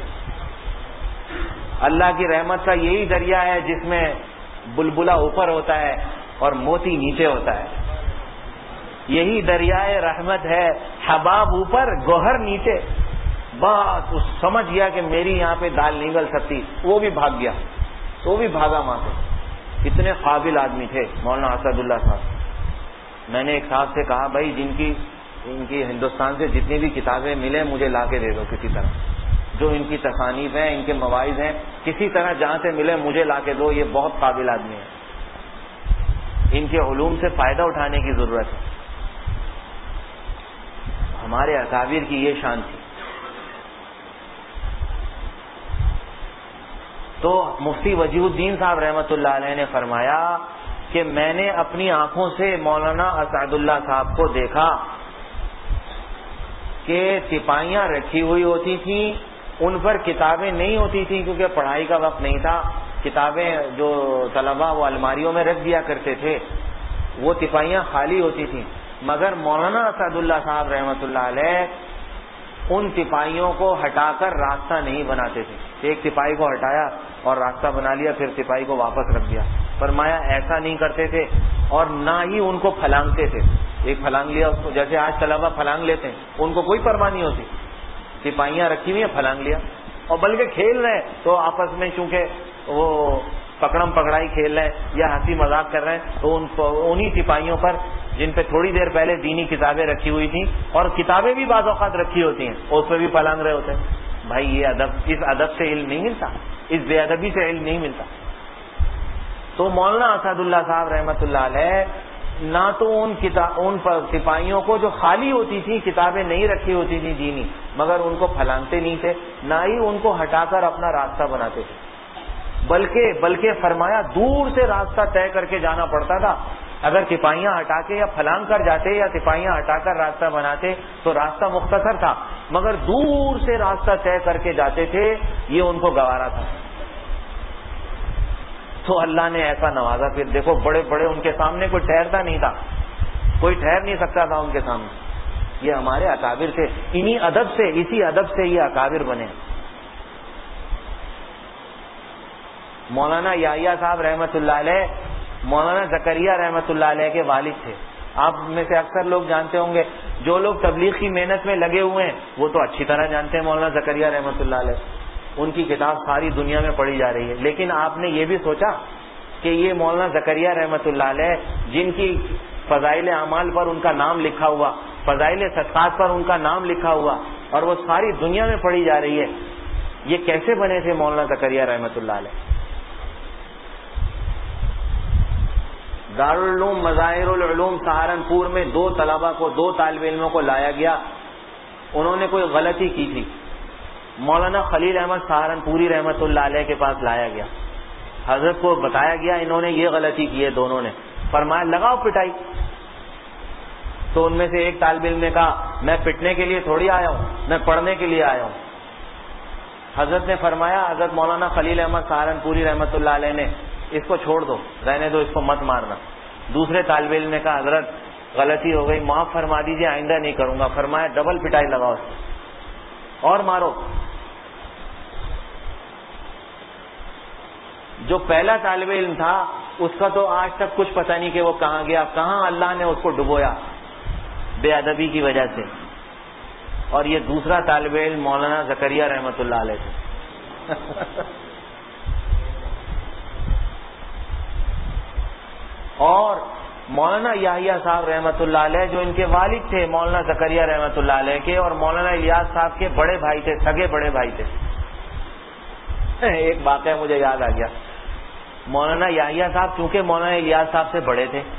اللہ کی رحمت کا یہی دریا ہے جس میں بلبلہ اوپر ہوتا ہے اور موتی نیچے ہوتا ہے. یہی دریائے رحمت ہے, حباب اوپر گوہر نیچے. بات سمجھ گیا کہ میری یہاں پہ دال نہیں گل سکتی. وہ بھی بھاگ گیا, وہ بھی بھاگا وہاں سے. اتنے قابل آدمی تھے مولانا اسد اللہ صاحب. میں نے ایک صاحب سے کہا, بھائی ان کی ہندوستان سے جتنی بھی کتابیں ملیں مجھے لا کے دے دو کسی طرح, جو ان کی تصانیف ہیں, ان کے مواعظ ہیں, کسی طرح جہاں سے ملے مجھے لا کے دو. یہ بہت قابل آدمی ہے, ان کے علوم سے فائدہ اٹھانے کی ضرورت ہے. ہمارے اکابر کی یہ شان تھی. تو مفتی وجیہ الدین صاحب رحمۃ اللہ علیہ نے فرمایا کہ میں نے اپنی آنکھوں سے مولانا اسعد اللہ صاحب کو دیکھا کہ تپائیاں رکھی ہوئی ہوتی تھیں, ان پر کتابیں نہیں ہوتی تھیں کیونکہ پڑھائی کا وقت نہیں تھا. کتابیں جو طلباء وہ الماریوں میں رکھ دیا کرتے تھے, وہ تپائیاں خالی ہوتی تھیں. مگر مولانا اسعد اللہ صاحب رحمۃ اللہ علیہ ان تپائیوں کو ہٹا کر راستہ نہیں بناتے تھے. ایک تپائی کو ہٹایا اور راستہ بنا لیا, پھر تپائی کو واپس رکھ دیا. فرمایا ایسا نہیں کرتے تھے, اور نہ ہی ان کو پھلانگتے تھے. ایک پھلانگ لیا اس کو, جیسے آج طلبا پھلانگ لیتے ہیں, ان کو کوئی پرواہ نہیں ہوتی. تپائیاں رکھی ہوئی ہیں, پھلانگ لیا. اور بلکہ کھیل رہے ہیں تو آپس میں چونکہ وہ پکڑم پکڑائی کھیل رہے ہیں یا ہنسی مذاق کر رہے ہیں, تو انہی تپائیوں پر جن پہ تھوڑی دیر پہلے دینی کتابیں رکھی ہوئی تھیں, اور کتابیں بھی بعض اوقات رکھی ہوتی ہیں, اس پہ بھی پھلانگ رہے ہوتے ہیں. بھائی یہ ادب, اس ادب سے علم نہیں ملتا, اس بے ادبی سے علم نہیں ملتا. تو مولانا اسد اللہ صاحب رحمۃ اللہ علیہ نہ تو ان سپاہیوں کو جو خالی ہوتی تھی, کتابیں نہیں رکھی ہوتی تھی دینی, مگر ان کو پھلانگتے نہیں تھے, نہ ہی ان کو ہٹا کر اپنا راستہ بناتے تھے. بلکہ فرمایا دور سے راستہ طے کر کے جانا پڑتا تھا. اگر سپاہیاں ہٹا کے یا پھلانگ کر جاتے یا سپاہیاں ہٹا کر راستہ بناتے تو راستہ مختصر تھا, مگر دور سے راستہ طے کر کے جاتے تھے, یہ ان کو گوارا تھا. تو اللہ نے ایسا نوازا. پھر دیکھو بڑے بڑے ان کے سامنے کوئی ٹھہرتا نہیں تھا, کوئی ٹھہر نہیں سکتا تھا ان کے سامنے. یہ ہمارے اکابر تھے. انہی ادب سے, اسی ادب سے یہ اکابر بنے. مولانا یحییٰ صاحب رحمۃ اللہ علیہ مولانا زکریا رحمۃ اللہ علیہ کے والد تھے. آپ میں سے اکثر لوگ جانتے ہوں گے, جو لوگ تبلیغ کی محنت میں لگے ہوئے ہیں وہ تو اچھی طرح جانتے ہیں مولانا زکریا رحمۃ اللہ علیہ. ان کی کتاب ساری دنیا میں پڑھی جا رہی ہے. لیکن آپ نے یہ بھی سوچا کہ یہ مولانا زکریا رحمۃ اللہ علیہ جن کی فضائل اعمال پر ان کا نام لکھا ہوا, فضائل صدقات پر ان کا نام لکھا ہوا, اور وہ ساری دنیا میں پڑھی جا رہی ہے, یہ کیسے بنے تھے مولانا زکریا رحمۃ اللہ علیہ؟ دارالعلوم مظاہر العلوم سہارنپور میں دو طالب علموں کو لایا گیا. انہوں نے کوئی غلطی کی تھی. مولانا خلیل احمد سہارنپوری رحمۃ اللہ علیہ کے پاس لایا گیا. حضرت کو بتایا گیا انہوں نے یہ غلطی کی ہے دونوں نے. فرمایا لگاؤ پٹائی. تو ان میں سے ایک طالب علم نے کہا میں پٹنے کے لیے تھوڑی آیا ہوں, میں پڑھنے کے لیے آیا ہوں. حضرت نے فرمایا, حضرت مولانا خلیل احمد سہارنپوری رحمۃ اللہ علیہ نے, اس کو چھوڑ دو, رہنے دو, اس کو مت مارنا. دوسرے طالب علم نے کہا حضرت غلطی ہو گئی, معاف فرما دیجیے, آئندہ نہیں کروں گا. فرمایا ڈبل پٹائی لگاؤ اور مارو. جو پہلا طالب علم تھا اس کا تو آج تک کچھ پتہ نہیں کہ وہ کہاں گیا, کہاں اللہ نے اس کو ڈبویا بے ادبی کی وجہ سے. اور یہ دوسرا طالب علم مولانا زکریا رحمۃ اللہ علیہ تھے. اور مولانا یحییٰ صاحب رحمۃ اللہ علیہ جو ان کے والد تھے مولانا زکریا رحمۃ اللہ علیہ کے, اور مولانا الیاس صاحب کے بڑے بھائی تھے, سگے بڑے بھائی تھے. ایک واقعہ مجھے یاد آ گیا. مولانا یحییٰ صاحب چونکہ مولانا الیاس صاحب سے بڑے تھے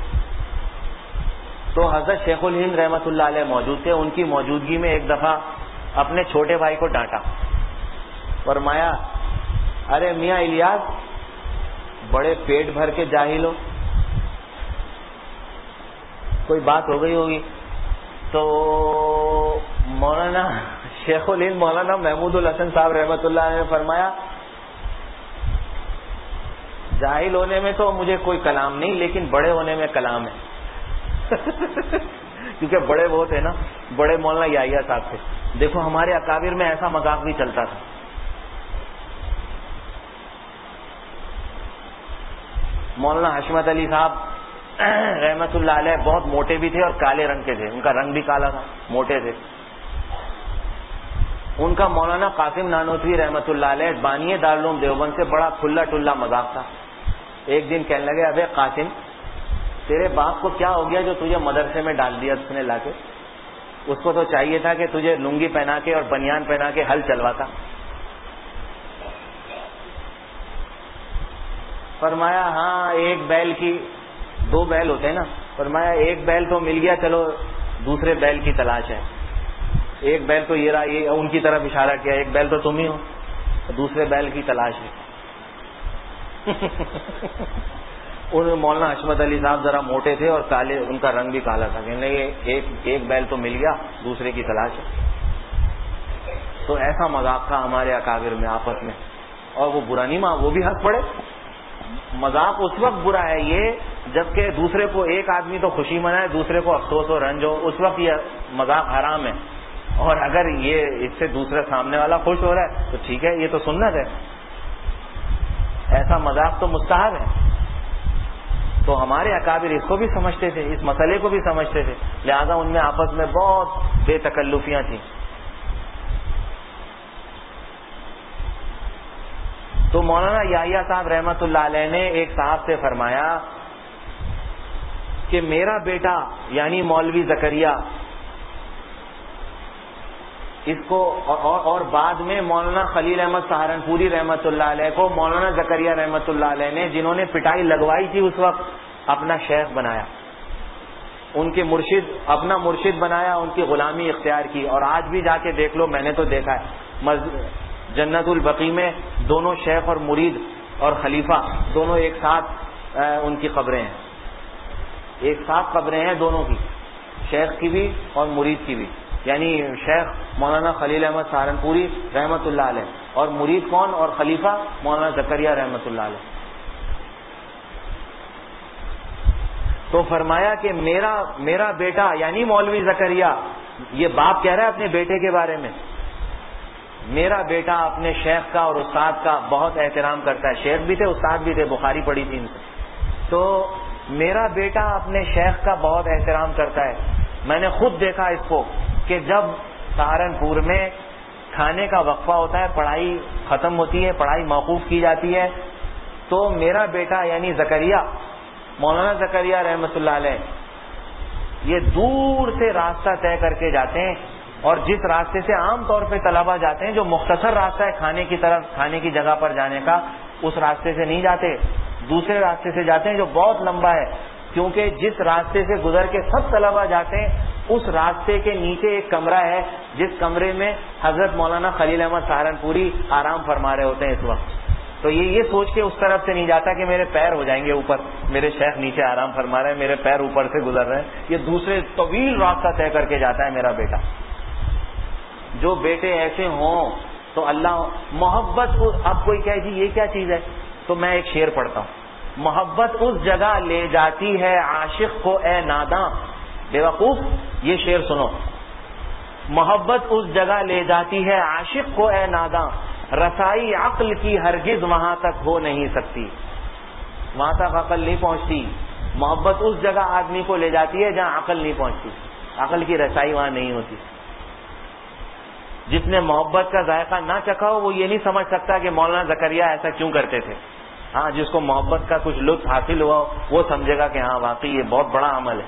تو حضرت شیخ الہند رحمۃ اللہ علیہ موجود تھے. ان کی موجودگی میں ایک دفعہ اپنے چھوٹے بھائی کو ڈانٹا. فرمایا ارے میاں الیاس, بڑے پیٹ بھر کے جاہل ہو, کوئی بات ہو گئی ہوگی. تو مولانا شیخ الہند مولانا محمود الحسن صاحب رحمۃ اللہ علیہ نے فرمایا جاہل ہونے میں تو مجھے کوئی کلام نہیں، لیکن بڑے ہونے میں کلام ہے کیونکہ بڑے وہ تھے نا، بڑے مولانا یحییٰ صاحب تھے. دیکھو ہمارے اکابر میں ایسا مذاق بھی چلتا تھا. مولانا حشمت علی صاحب رحمت اللہ علیہ بہت موٹے بھی تھے اور کالے رنگ کے تھے، ان کا رنگ بھی کالا تھا، موٹے تھے. ان کا مولانا قاسم نانوتوی رحمت اللہ علیہ بانی دارالعلوم دیوبند سے بڑا کھلا ٹلا مذاق تھا. ایک دن کہنے لگے، ابے قاسم تیرے باپ کو کیا ہو گیا جو تجھے مدرسے میں ڈال دیا اس نے لا کے؟ اس کو تو چاہیے تھا کہ تجھے لنگی پہنا کے اور بنیان پہنا کے ہل چلواتا. فرمایا ہاں ایک بیل کی 2 بیل ہوتے ہیں نا، فرمایا ایک بیل تو مل گیا، چلو دوسرے بیل کی تلاش ہے. ایک بیل تو یہ رہا، یہ ان کی طرف اشارہ کیا، ایک بیل تو تم ہی ہو، دوسرے بیل کی تلاش ہے. ان مولانا حشمت علی صاحب ذرا موٹے تھے اور کالے، ان کا رنگ بھی کالا تھا. کہنے لگے ایک بیل تو مل گیا، دوسرے کی تلاش ہے. تو ایسا مذاق تھا ہمارے اکابر میں آپس میں. اور وہ برا نہیں وہ بھی ہنس پڑے. مذاق اس وقت برا ہے یہ جبکہ دوسرے کو، ایک آدمی تو خوشی منائے، دوسرے کو افسوس و رنج ہو، اس وقت یہ مذاق حرام ہے. اور اگر یہ اس سے دوسرا سامنے والا خوش ہو رہا ہے تو ٹھیک ہے، یہ تو سنت ہے. ایسا مذاق تو مستحب ہے. تو ہمارے اکابر اس کو بھی سمجھتے تھے، اس مسئلے کو بھی سمجھتے تھے، لہذا ان میں آپس میں بہت بے تکلفیاں تھیں. تو مولانا یحییٰ صاحب رحمت اللہ علیہ نے ایک صاحب سے فرمایا کہ میرا بیٹا یعنی مولوی زکریا، اس کو اور بعد میں مولانا خلیل احمد سہارنپوری رحمت اللہ علیہ کو مولانا زکریا رحمت اللہ علیہ نے، جنہوں نے پٹائی لگوائی تھی اس وقت، اپنا شیخ بنایا، ان کے مرشد، اپنا مرشد بنایا، ان کی غلامی اختیار کی. اور آج بھی جا کے دیکھ لو، میں نے تو دیکھا ہے جنت البقیع میں دونوں شیخ اور مرید اور خلیفہ دونوں ایک ساتھ ان کی قبریں ہیں، ایک ساتھ قبریں ہیں دونوں کی، شیخ کی بھی اور مرید کی بھی. یعنی شیخ مولانا خلیل احمد سہارنپوری رحمت اللہ علیہ، اور مرید کون اور خلیفہ مولانا زکریا رحمت اللہ علیہ. تو فرمایا کہ میرا بیٹا یعنی مولوی زکریا، یہ باپ کہہ رہا ہے اپنے بیٹے کے بارے میں، میرا بیٹا اپنے شیخ کا اور استاد کا بہت احترام کرتا ہے. شیخ بھی تھے، استاد بھی تھے، بخاری پڑھی تھی ان سے. تو میرا بیٹا اپنے شیخ کا بہت احترام کرتا ہے. میں نے خود دیکھا اس کو کہ جب سہارنپور میں کھانے کا وقفہ ہوتا ہے، پڑھائی ختم ہوتی ہے، پڑھائی موقوف کی جاتی ہے، تو میرا بیٹا یعنی زکریا، مولانا زکریا رحمت اللہ علیہ، یہ دور سے راستہ طے کر کے جاتے ہیں. اور جس راستے سے عام طور پہ طلبہ جاتے ہیں، جو مختصر راستہ ہے کھانے کی طرف، کھانے کی جگہ پر جانے کا، اس راستے سے نہیں جاتے، دوسرے راستے سے جاتے ہیں جو بہت لمبا ہے. کیونکہ جس راستے سے گزر کے سب طلبہ جاتے ہیں، اس راستے کے نیچے ایک کمرہ ہے، جس کمرے میں حضرت مولانا خلیل احمد سہارنپوری آرام فرما رہے ہوتے ہیں اس وقت. تو یہ سوچ کے اس طرف سے نہیں جاتا کہ میرے پیر ہو جائیں گے اوپر، میرے شیخ نیچے آرام فرما رہے ہیں، میرے پیر اوپر سے گزر رہے ہیں. یہ دوسرے طویل راستہ طے کر کے جاتا ہے میرا بیٹا. جو بیٹے ایسے ہوں تو اللہ محبت. اب کوئی کہے جی یہ کیا چیز ہے، تو میں ایک شعر پڑھتا ہوں. محبت اس جگہ لے جاتی ہے عاشق کو اے ناداں، بے وقوف، یہ شعر سنو. محبت اس جگہ لے جاتی ہے عاشق کو اے ناداں، رسائی عقل کی ہرگز وہاں تک ہو نہیں سکتی. وہاں تک عقل نہیں پہنچتی. محبت اس جگہ آدمی کو لے جاتی ہے جہاں عقل نہیں پہنچتی، عقل کی رسائی وہاں نہیں ہوتی. جس نے محبت کا ذائقہ نہ چکھا ہو وہ یہ نہیں سمجھ سکتا کہ مولانا زکریا ایسا کیوں کرتے تھے. ہاں جس کو محبت کا کچھ لطف حاصل ہوا وہ سمجھے گا کہ ہاں واقعی یہ بہت بڑا عمل ہے.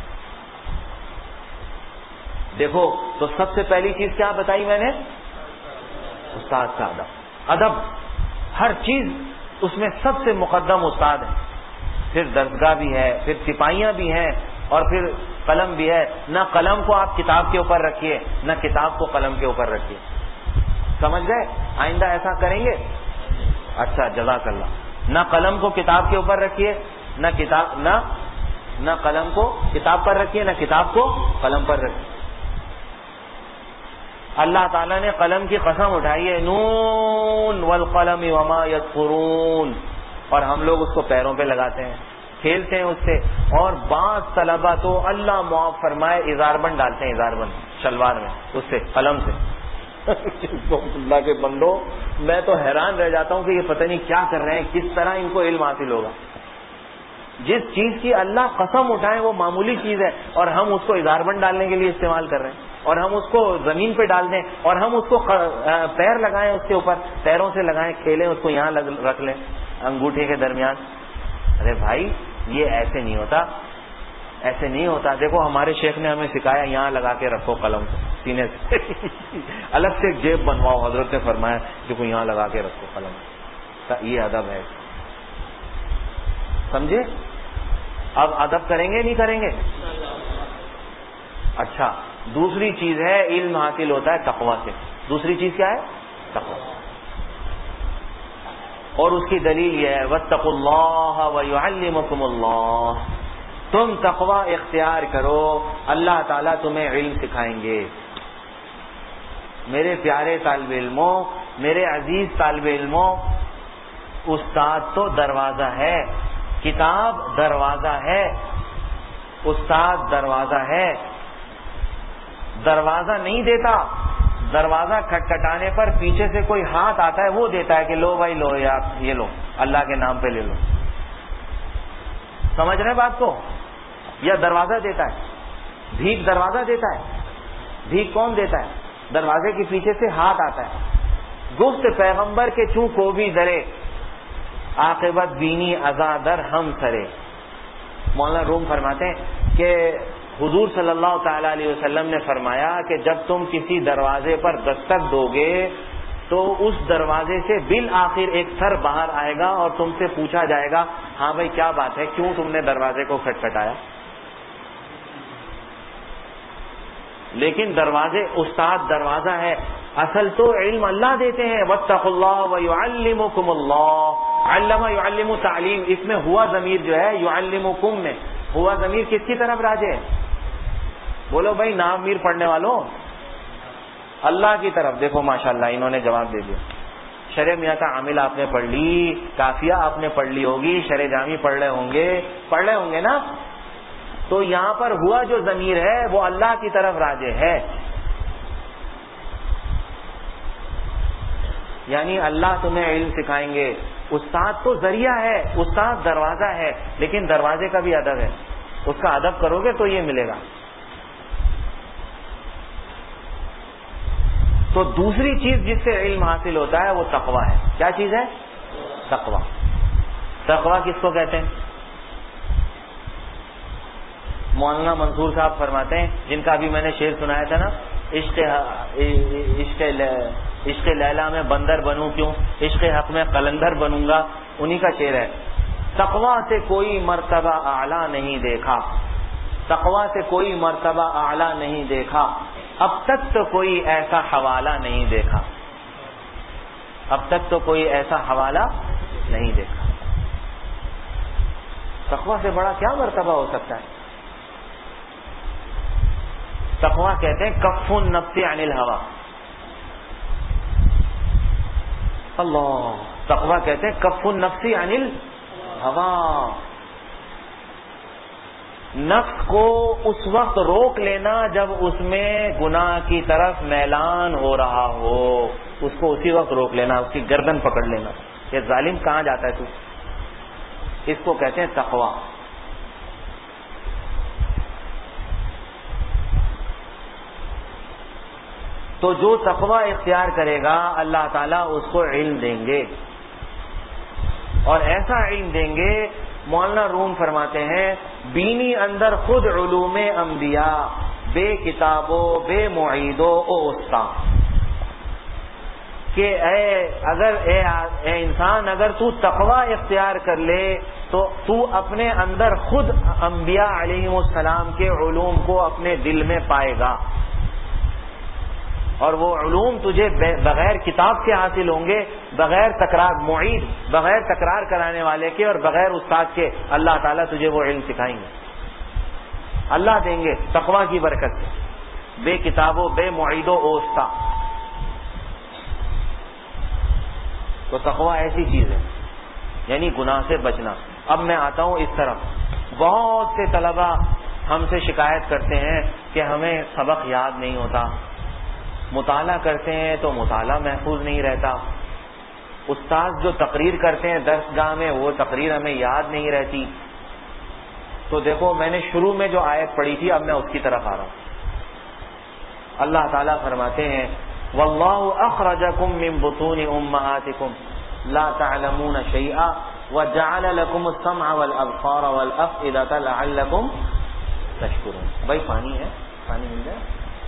دیکھو تو سب سے پہلی چیز کیا بتائی میں نے؟ استاد کا ادب. ہر چیز اس میں سب سے مقدم استاد ہے، پھر درسگاہ بھی ہے، پھر سپاہیاں بھی ہیں، اور پھر قلم بھی ہے. نہ قلم کو آپ کتاب کے اوپر رکھیے، نہ کتاب کو قلم کے اوپر رکھیے. سمجھ گئے؟ آئندہ ایسا کریں گے؟ اچھا جزاک اللہ. نہ قلم کو کتاب کے اوپر رکھیے، نہ قلم کو کتاب پر رکھیے، نہ کتاب کو قلم پر رکھیے. اللہ تعالیٰ نے قلم کی قسم اٹھائی ہے، نون والقلم وما یسطرون. اور ہم لوگ اس کو پیروں پہ لگاتے ہیں، کھیلتے ہیں اس سے. اور بعض طلبہ تو اللہ معاف فرمائے اظہار بند ڈالتے ہیں، اظہار بند شلوار میں اس سے، قلم سے. اللہ کے بندو، میں تو حیران رہ جاتا ہوں کہ یہ پتہ نہیں کیا کر رہے ہیں، کس طرح ان کو علم حاصل ہوگا. جس چیز کی اللہ قسم اٹھائے وہ معمولی چیز ہے، اور ہم اس کو اظہار بند ڈالنے کے لیے استعمال کر رہے ہیں، اور ہم اس کو زمین پہ ڈال دیں، اور ہم اس کو پیر لگائیں، اس کے اوپر پیروں سے لگائیں، کھیلیں اس کو، یہاں رکھ لیں انگوٹھے کے درمیان. ارے بھائی یہ ایسے نہیں ہوتا، ایسے نہیں ہوتا. دیکھو ہمارے شیخ نے ہمیں سکھایا یہاں لگا کے رکھو قلم سینے سے. الگ سے ایک جیب بنواؤ، حضرت نے فرمایا دیکھو یہاں لگا کے رکھو قلم. یہ ادب ہے، سمجھے؟ اب ادب کریں گے نہیں کریں گے؟ اچھا، دوسری چیز ہے علم حاصل ہوتا ہے تقویٰ سے. دوسری چیز کیا ہے؟ تقویٰ. اور اس کی دلیل یہ ہے واتقوا اللہ ویعلمکم اللہ. تم تقویٰ اختیار کرو، اللہ تعالیٰ تمہیں علم سکھائیں گے. میرے پیارے طالب علموں، میرے عزیز طالب علموں، استاد تو دروازہ ہے، کتاب دروازہ ہے، استاد دروازہ ہے. دروازہ نہیں دیتا، دروازہ کھٹکھٹانے پر پیچھے سے کوئی ہاتھ آتا ہے وہ دیتا ہے کہ لو بھائی لو، یا یہ لو اللہ کے نام پہ لے لو. سمجھ رہے بات کو؟ یا دروازہ دیتا ہے، بھیک دروازہ دیتا ہے. بھیک کون دیتا ہے؟ دروازے کے پیچھے سے ہاتھ آتا ہے. گفت پیغمبر کے چوں کو بھی درے، عاقبت بینی ازادر ہم سرے. مولانا روم فرماتے ہیں کہ حضور صلی اللہ تعالی علیہ وسلم نے فرمایا کہ جب تم کسی دروازے پر دستک دو گے تو اس دروازے سے بالآخر ایک سر باہر آئے گا اور تم سے پوچھا جائے گا ہاں بھائی کیا بات ہے، کیوں تم نے دروازے کو کھٹکھٹایا. لیکن دروازے، استاد دروازہ ہے. اصل تو علم اللہ دیتے ہیں. واتقوا اللہ ویعلمکم اللہ. علم یعلم تعلیم، اس میں ہوا ضمیر جو ہے یعلمکم میں، ہوا ضمیر کس کی طرف راجع ہے؟ بولو بھائی نام میر پڑھنے والوں، اللہ کی طرف. دیکھو ماشاءاللہ انہوں نے جواب دے دیا. شرح میاں کا عامل آپ نے پڑھ لی، کافیہ آپ نے پڑھ لی ہوگی، شرح جامی پڑھ رہے ہوں گے نا. تو یہاں پر ہوا جو ضمیر ہے وہ اللہ کی طرف راجع ہے. یعنی اللہ تمہیں علم سکھائیں گے. استاد تو ذریعہ ہے، استاد دروازہ ہے، لیکن دروازے کا بھی ادب ہے. اس کا ادب کرو گے تو یہ ملے گا. تو دوسری چیز جس سے علم حاصل ہوتا ہے وہ تقویٰ ہے. کیا چیز ہے؟ تقویٰ. تقویٰ کس کو کہتے ہیں؟ مولانا منصور صاحب فرماتے ہیں، جن کا ابھی میں نے شعر سنایا تھا نا، عشق لیلا میں بندر بنوں کیوں، عشق حق میں قلندر بنوں گا. انہی کا شعر ہے. تقویٰ سے کوئی مرتبہ اعلیٰ نہیں دیکھا، تقویٰ سے کوئی مرتبہ اعلیٰ نہیں دیکھا، اب تک تو کوئی ایسا حوالہ نہیں دیکھا، اب تک تو کوئی ایسا حوالہ نہیں دیکھا. تقویٰ سے بڑا کیا مرتبہ ہو سکتا ہے؟ تقویٰ کہتے ہیں کف النفس عن الہوى. اللہ، تقویٰ کہتے ہیں کف النفس عن الہوى. نفس کو اس وقت روک لینا جب اس میں گناہ کی طرف میلان ہو رہا ہو، اس کو اسی وقت روک لینا، اس کی گردن پکڑ لینا. یہ ظالم کہاں جاتا ہے تو، اس کو کہتے ہیں تقویٰ. تو جو تقویٰ اختیار کرے گا اللہ تعالیٰ اس کو علم دیں گے، اور ایسا علم دیں گے. مولانا روم فرماتے ہیں بینی اندر خود علوم انبیاء، بے کتابو بے معیدو او استاد. کہ اے انسان، اگر تو تقویٰ اختیار کر لے تو تو اپنے اندر خود انبیاء علیہم السلام کے علوم کو اپنے دل میں پائے گا، اور وہ علوم تجھے بغیر کتاب کے حاصل ہوں گے، بغیر تکرار، معید بغیر تکرار کرانے والے کے اور بغیر استاد کے. اللہ تعالیٰ تجھے وہ علم سکھائیں گے، اللہ دیں گے تقویٰ کی برکت سے. بے کتابوں بے معیدوں اوستا. تو تقویٰ ایسی چیز ہے. یعنی گناہ سے بچنا. اب میں آتا ہوں اس طرف. بہت سے طلباء ہم سے شکایت کرتے ہیں کہ ہمیں سبق یاد نہیں ہوتا, مطالعہ کرتے ہیں تو مطالعہ محفوظ نہیں رہتا, استاد جو تقریر کرتے ہیں درس گاہ میں وہ تقریر ہمیں یاد نہیں رہتی. تو دیکھو میں نے شروع میں جو آیت پڑھی تھی اب میں اس کی طرف آ رہا ہوں. اللہ تعالیٰ فرماتے ہیں واللہ اخرجکم من بطون امہاتکم لا تعلمون شیئا وجعل لکم السمع والابصار والافئدة لعلکم تشکرون. بھائی پانی ہے, پانی مل جائے.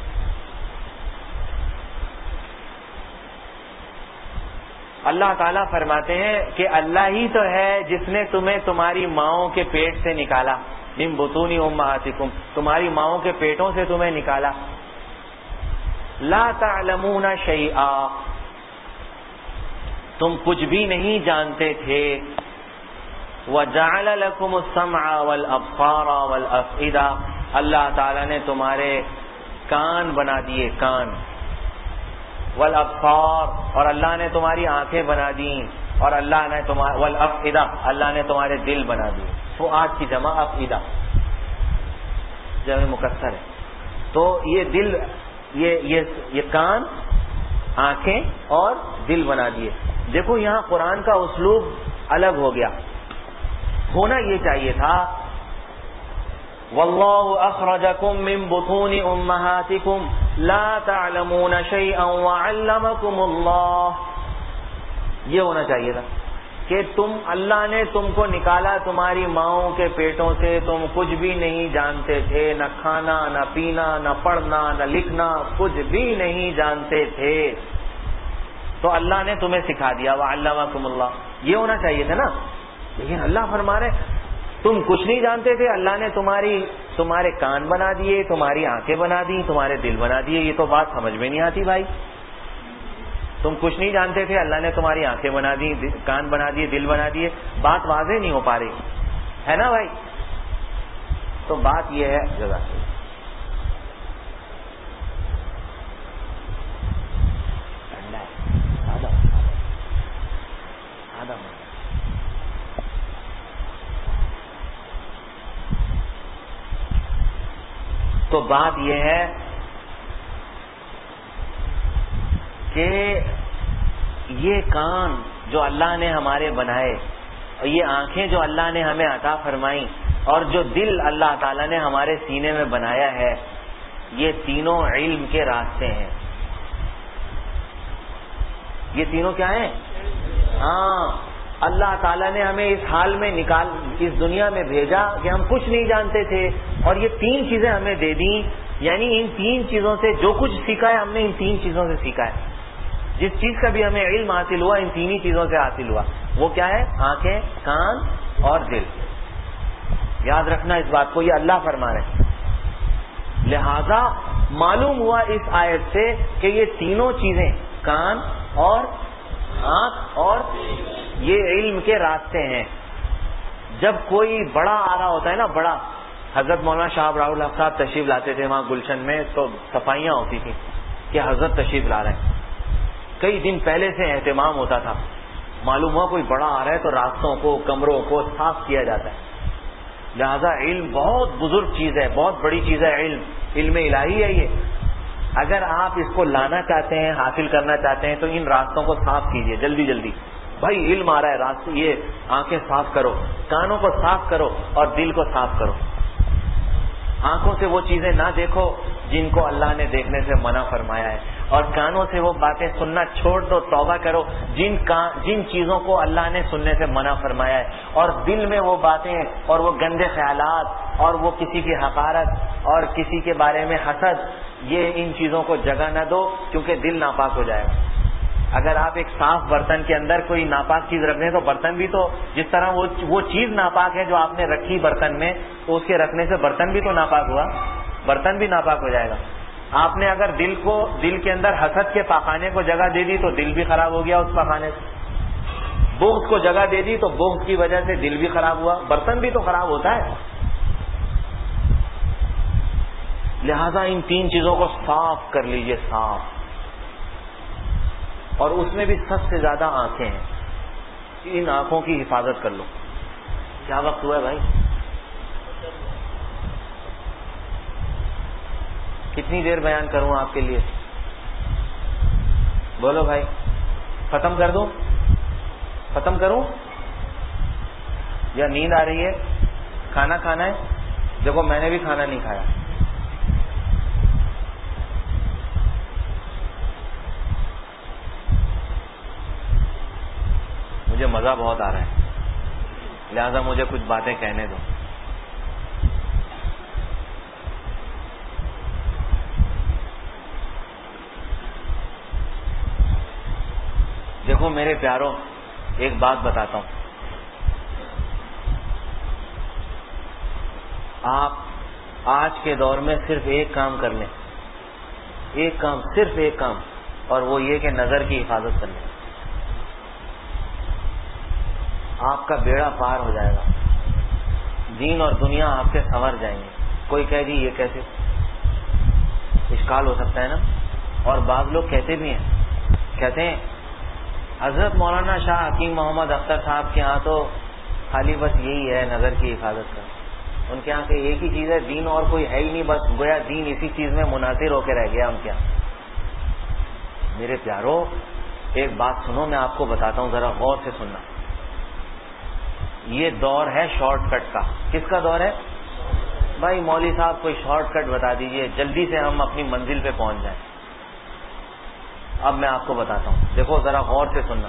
اللہ تعالیٰ فرماتے ہیں کہ اللہ ہی تو ہے جس نے تمہیں تمہاری ماؤں کے پیٹ سے نکالا, من بطون امہاتکم, تمہاری ماؤں کے پیٹوں سے تمہیں نکالا. لا تعلمون شیئا, تم کچھ بھی نہیں جانتے تھے. وجعل لکم السمع والابصار والافئدہ, اللہ تعالیٰ نے تمہارے کان بنا دیے, کان, والابصار, اور اللہ نے تمہاری آنکھیں بنا دی, اور اللہ نے والافئدہ, اللہ نے تمہارے دل بنا دیے. فؤاد کی جمع افئدہ, جمع مکسر ہے. تو یہ دل, یہ کان, آنکھیں اور دل بنا دیے. دیکھو یہاں قرآن کا اسلوب الگ ہو گیا. ہونا یہ چاہیے تھا واللہ اخرجکم من بطون امہاتکم لا تعلمون شیئا وعلمکم اللہ, یہ ہونا چاہیے تھا کہ اللہ نے تم کو نکالا تمہاری ماؤں کے پیٹوں سے, تم کچھ بھی نہیں جانتے تھے, نہ کھانا نہ پینا نہ پڑھنا نہ لکھنا, کچھ بھی نہیں جانتے تھے, تو اللہ نے تمہیں سکھا دیا. وعلمکم اللہ, یہ ہونا چاہیے تھا نا. لیکن اللہ فرما رہے تم کچھ نہیں جانتے تھے, اللہ نے تمہارے کان بنا دیے, تمہاری آنکھیں بنا دی, تمہارے دل بنا دیے. یہ تو بات سمجھ میں نہیں آتی بھائی. تم کچھ نہیں جانتے تھے, اللہ نے تمہاری آنکھیں بنا دی, کان بنا دیے, دل بنا دیے. بات واضح نہیں ہو پا رہی ہے نا بھائی. تو بات یہ ہے جزاک اللہ. تو بات یہ ہے کہ یہ کان جو اللہ نے ہمارے بنائے, اور یہ آنکھیں جو اللہ نے ہمیں عطا فرمائیں, اور جو دل اللہ تعالیٰ نے ہمارے سینے میں بنایا ہے, یہ تینوں علم کے راستے ہیں. یہ تینوں کیا ہیں؟ ہاں, اللہ تعالیٰ نے ہمیں اس حال میں اس دنیا میں بھیجا کہ ہم کچھ نہیں جانتے تھے, اور یہ تین چیزیں ہمیں دے دیں. یعنی ان تین چیزوں سے جو کچھ سیکھا ہے ہم نے ان تین چیزوں سے سیکھا ہے. جس چیز کا بھی ہمیں علم حاصل ہوا ان تین ہی چیزوں سے حاصل ہوا. وہ کیا ہے؟ آنکھیں, کان اور دل. یاد رکھنا اس بات کو, یہ اللہ فرما رہے ہیں. لہذا معلوم ہوا اس آیت سے کہ یہ تینوں چیزیں, کان اور آنکھ اور یہ علم کے راستے ہیں. جب کوئی بڑا آ رہا ہوتا ہے نا, بڑا, حضرت مولانا شاہ راؤل حق صاحب تشریف لاتے تھے وہاں گلشن میں, تو صفائیاں ہوتی تھیں کہ حضرت تشریف لا رہے ہیں. کئی دن پہلے سے اہتمام ہوتا تھا. معلوم ہوا کوئی بڑا آ رہا ہے تو راستوں کو, کمروں کو صاف کیا جاتا ہے. لہذا علم بہت بزرگ چیز ہے, بہت بڑی چیز ہے. علم الہی ہے یہ. اگر آپ اس کو لانا چاہتے ہیں, حاصل کرنا چاہتے ہیں, تو ان راستوں کو صاف کیجئے جلدی جلدی. بھائی علم آ رہا ہے, راستے, یہ آنکھیں صاف کرو, کانوں کو صاف کرو اور دل کو صاف کرو. آنکھوں سے وہ چیزیں نہ دیکھو جن کو اللہ نے دیکھنے سے منع فرمایا ہے, اور کانوں سے وہ باتیں سننا چھوڑ دو, توبہ کرو جن چیزوں کو اللہ نے سننے سے منع فرمایا ہے. اور دل میں وہ باتیں اور وہ گندے خیالات اور وہ کسی کی حقارت اور کسی کے بارے میں حسد, یہ ان چیزوں کو جگہ نہ دو, کیونکہ دل ناپاک ہو جائے گا. اگر آپ ایک صاف برتن کے اندر کوئی ناپاک چیز رکھ دیں تو برتن بھی تو, جس طرح وہ چیز ناپاک ہے جو آپ نے رکھی برتن میں, تو اس کے رکھنے سے برتن بھی تو ناپاک ہوا, برتن بھی ناپاک ہو جائے گا. آپ نے اگر دل کے اندر حسد کے پاخانے کو جگہ دے دی تو دل بھی خراب ہو گیا اس پاخانے سے. بغض کو جگہ دے دی تو بغض کی وجہ سے دل بھی خراب ہوا, برتن بھی تو خراب ہوتا ہے. لہذا ان تین چیزوں کو صاف کر لیجئے, صاف. اور اس میں بھی سب سے زیادہ آنکھیں ہیں. ان آنکھوں کی حفاظت کر لو. کیا وقت ہوا ہے بھائی؟ کتنی دیر بیان کروں آپ کے لیے؟ بولو بھائی. ختم کر دوں؟ ختم کروں یا نیند آ رہی ہے؟ کھانا کھانا ہے؟ دیکھو میں نے بھی کھانا نہیں کھایا. مجھے مزہ بہت آ رہا ہے، لہذا مجھے کچھ باتیں کہنے دو. دیکھو میرے پیاروں، ایک بات بتاتا ہوں. آپ آج کے دور میں صرف ایک کام کر لیں، ایک کام، صرف ایک کام، اور وہ یہ کہ نظر کی حفاظت کر لیں. آپ کا بیڑا پار ہو جائے گا، دین اور دنیا آپ کے سنور جائیں گے. کوئی کہے جی یہ کیسے؟ اشکال ہو سکتا ہے نا. اور بعض لوگ کہتے بھی ہیں، کہتے ہیں حضرت مولانا شاہ حکیم محمد اختر صاحب کے ہاں تو خالی بس یہی ہے نظر کی حفاظت کا. ان کے ہاں کہ ایک ہی چیز ہے، دین اور کوئی ہے ہی نہیں، بس گویا دین اسی چیز میں منحصر ہو کے رہ گیا. ہم کیا؟ میرے پیارو ایک بات سنو، میں آپ کو بتاتا ہوں، ذرا غور سے سننا. یہ دور ہے شارٹ کٹ کا. کس کا دور ہے بھائی؟ مولوی صاحب کوئی شارٹ کٹ بتا دیجئے، جلدی سے ہم اپنی منزل پہ پہنچ جائیں. اب میں آپ کو بتاتا ہوں، دیکھو ذرا غور سے سننا.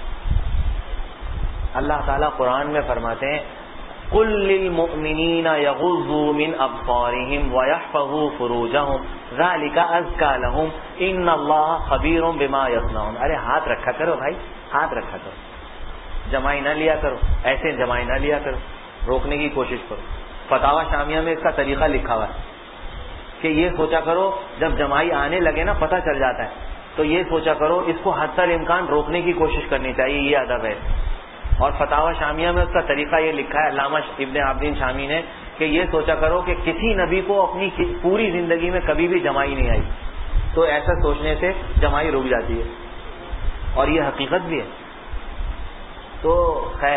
اللہ تعالیٰ قرآن میں فرماتے ہیں قُل لِّلْمُؤْمِنِينَ يَغُضُّوا مِنْ أَبْصَارِهِمْ وَيَحْفَظُوا فُرُوجَهُمْ ذَلِكَ أَزْكَىٰ لَهُمْ إِنَّ اللَّهَ خَبِيرٌ بِمَا يَصْنَعُونَ. ارے ہاتھ رکھا کرو بھائی، ہاتھ رکھا کرو، جمائی نہ لیا کرو، ایسے جمائی نہ لیا کرو، روکنے کی کوشش کرو. فتاوی شامیہ میں اس کا طریقہ لکھا ہوا ہے کہ یہ سوچا کرو جب جمائی آنے لگے نا، پتہ چل جاتا ہے، تو یہ سوچا کرو اس کو حد تک امکان روکنے کی کوشش کرنی چاہیے. یہ ادب ہے. اور فتاوی شامیہ میں اس کا طریقہ یہ لکھا ہے علامہ ابن عابدین شامی نے کہ یہ سوچا کرو کہ کسی نبی کو اپنی پوری زندگی میں کبھی بھی جمائی نہیں آئی، تو ایسا سوچنے سے جمائی رک جاتی ہے، اور یہ حقیقت بھی ہے. تو خیر،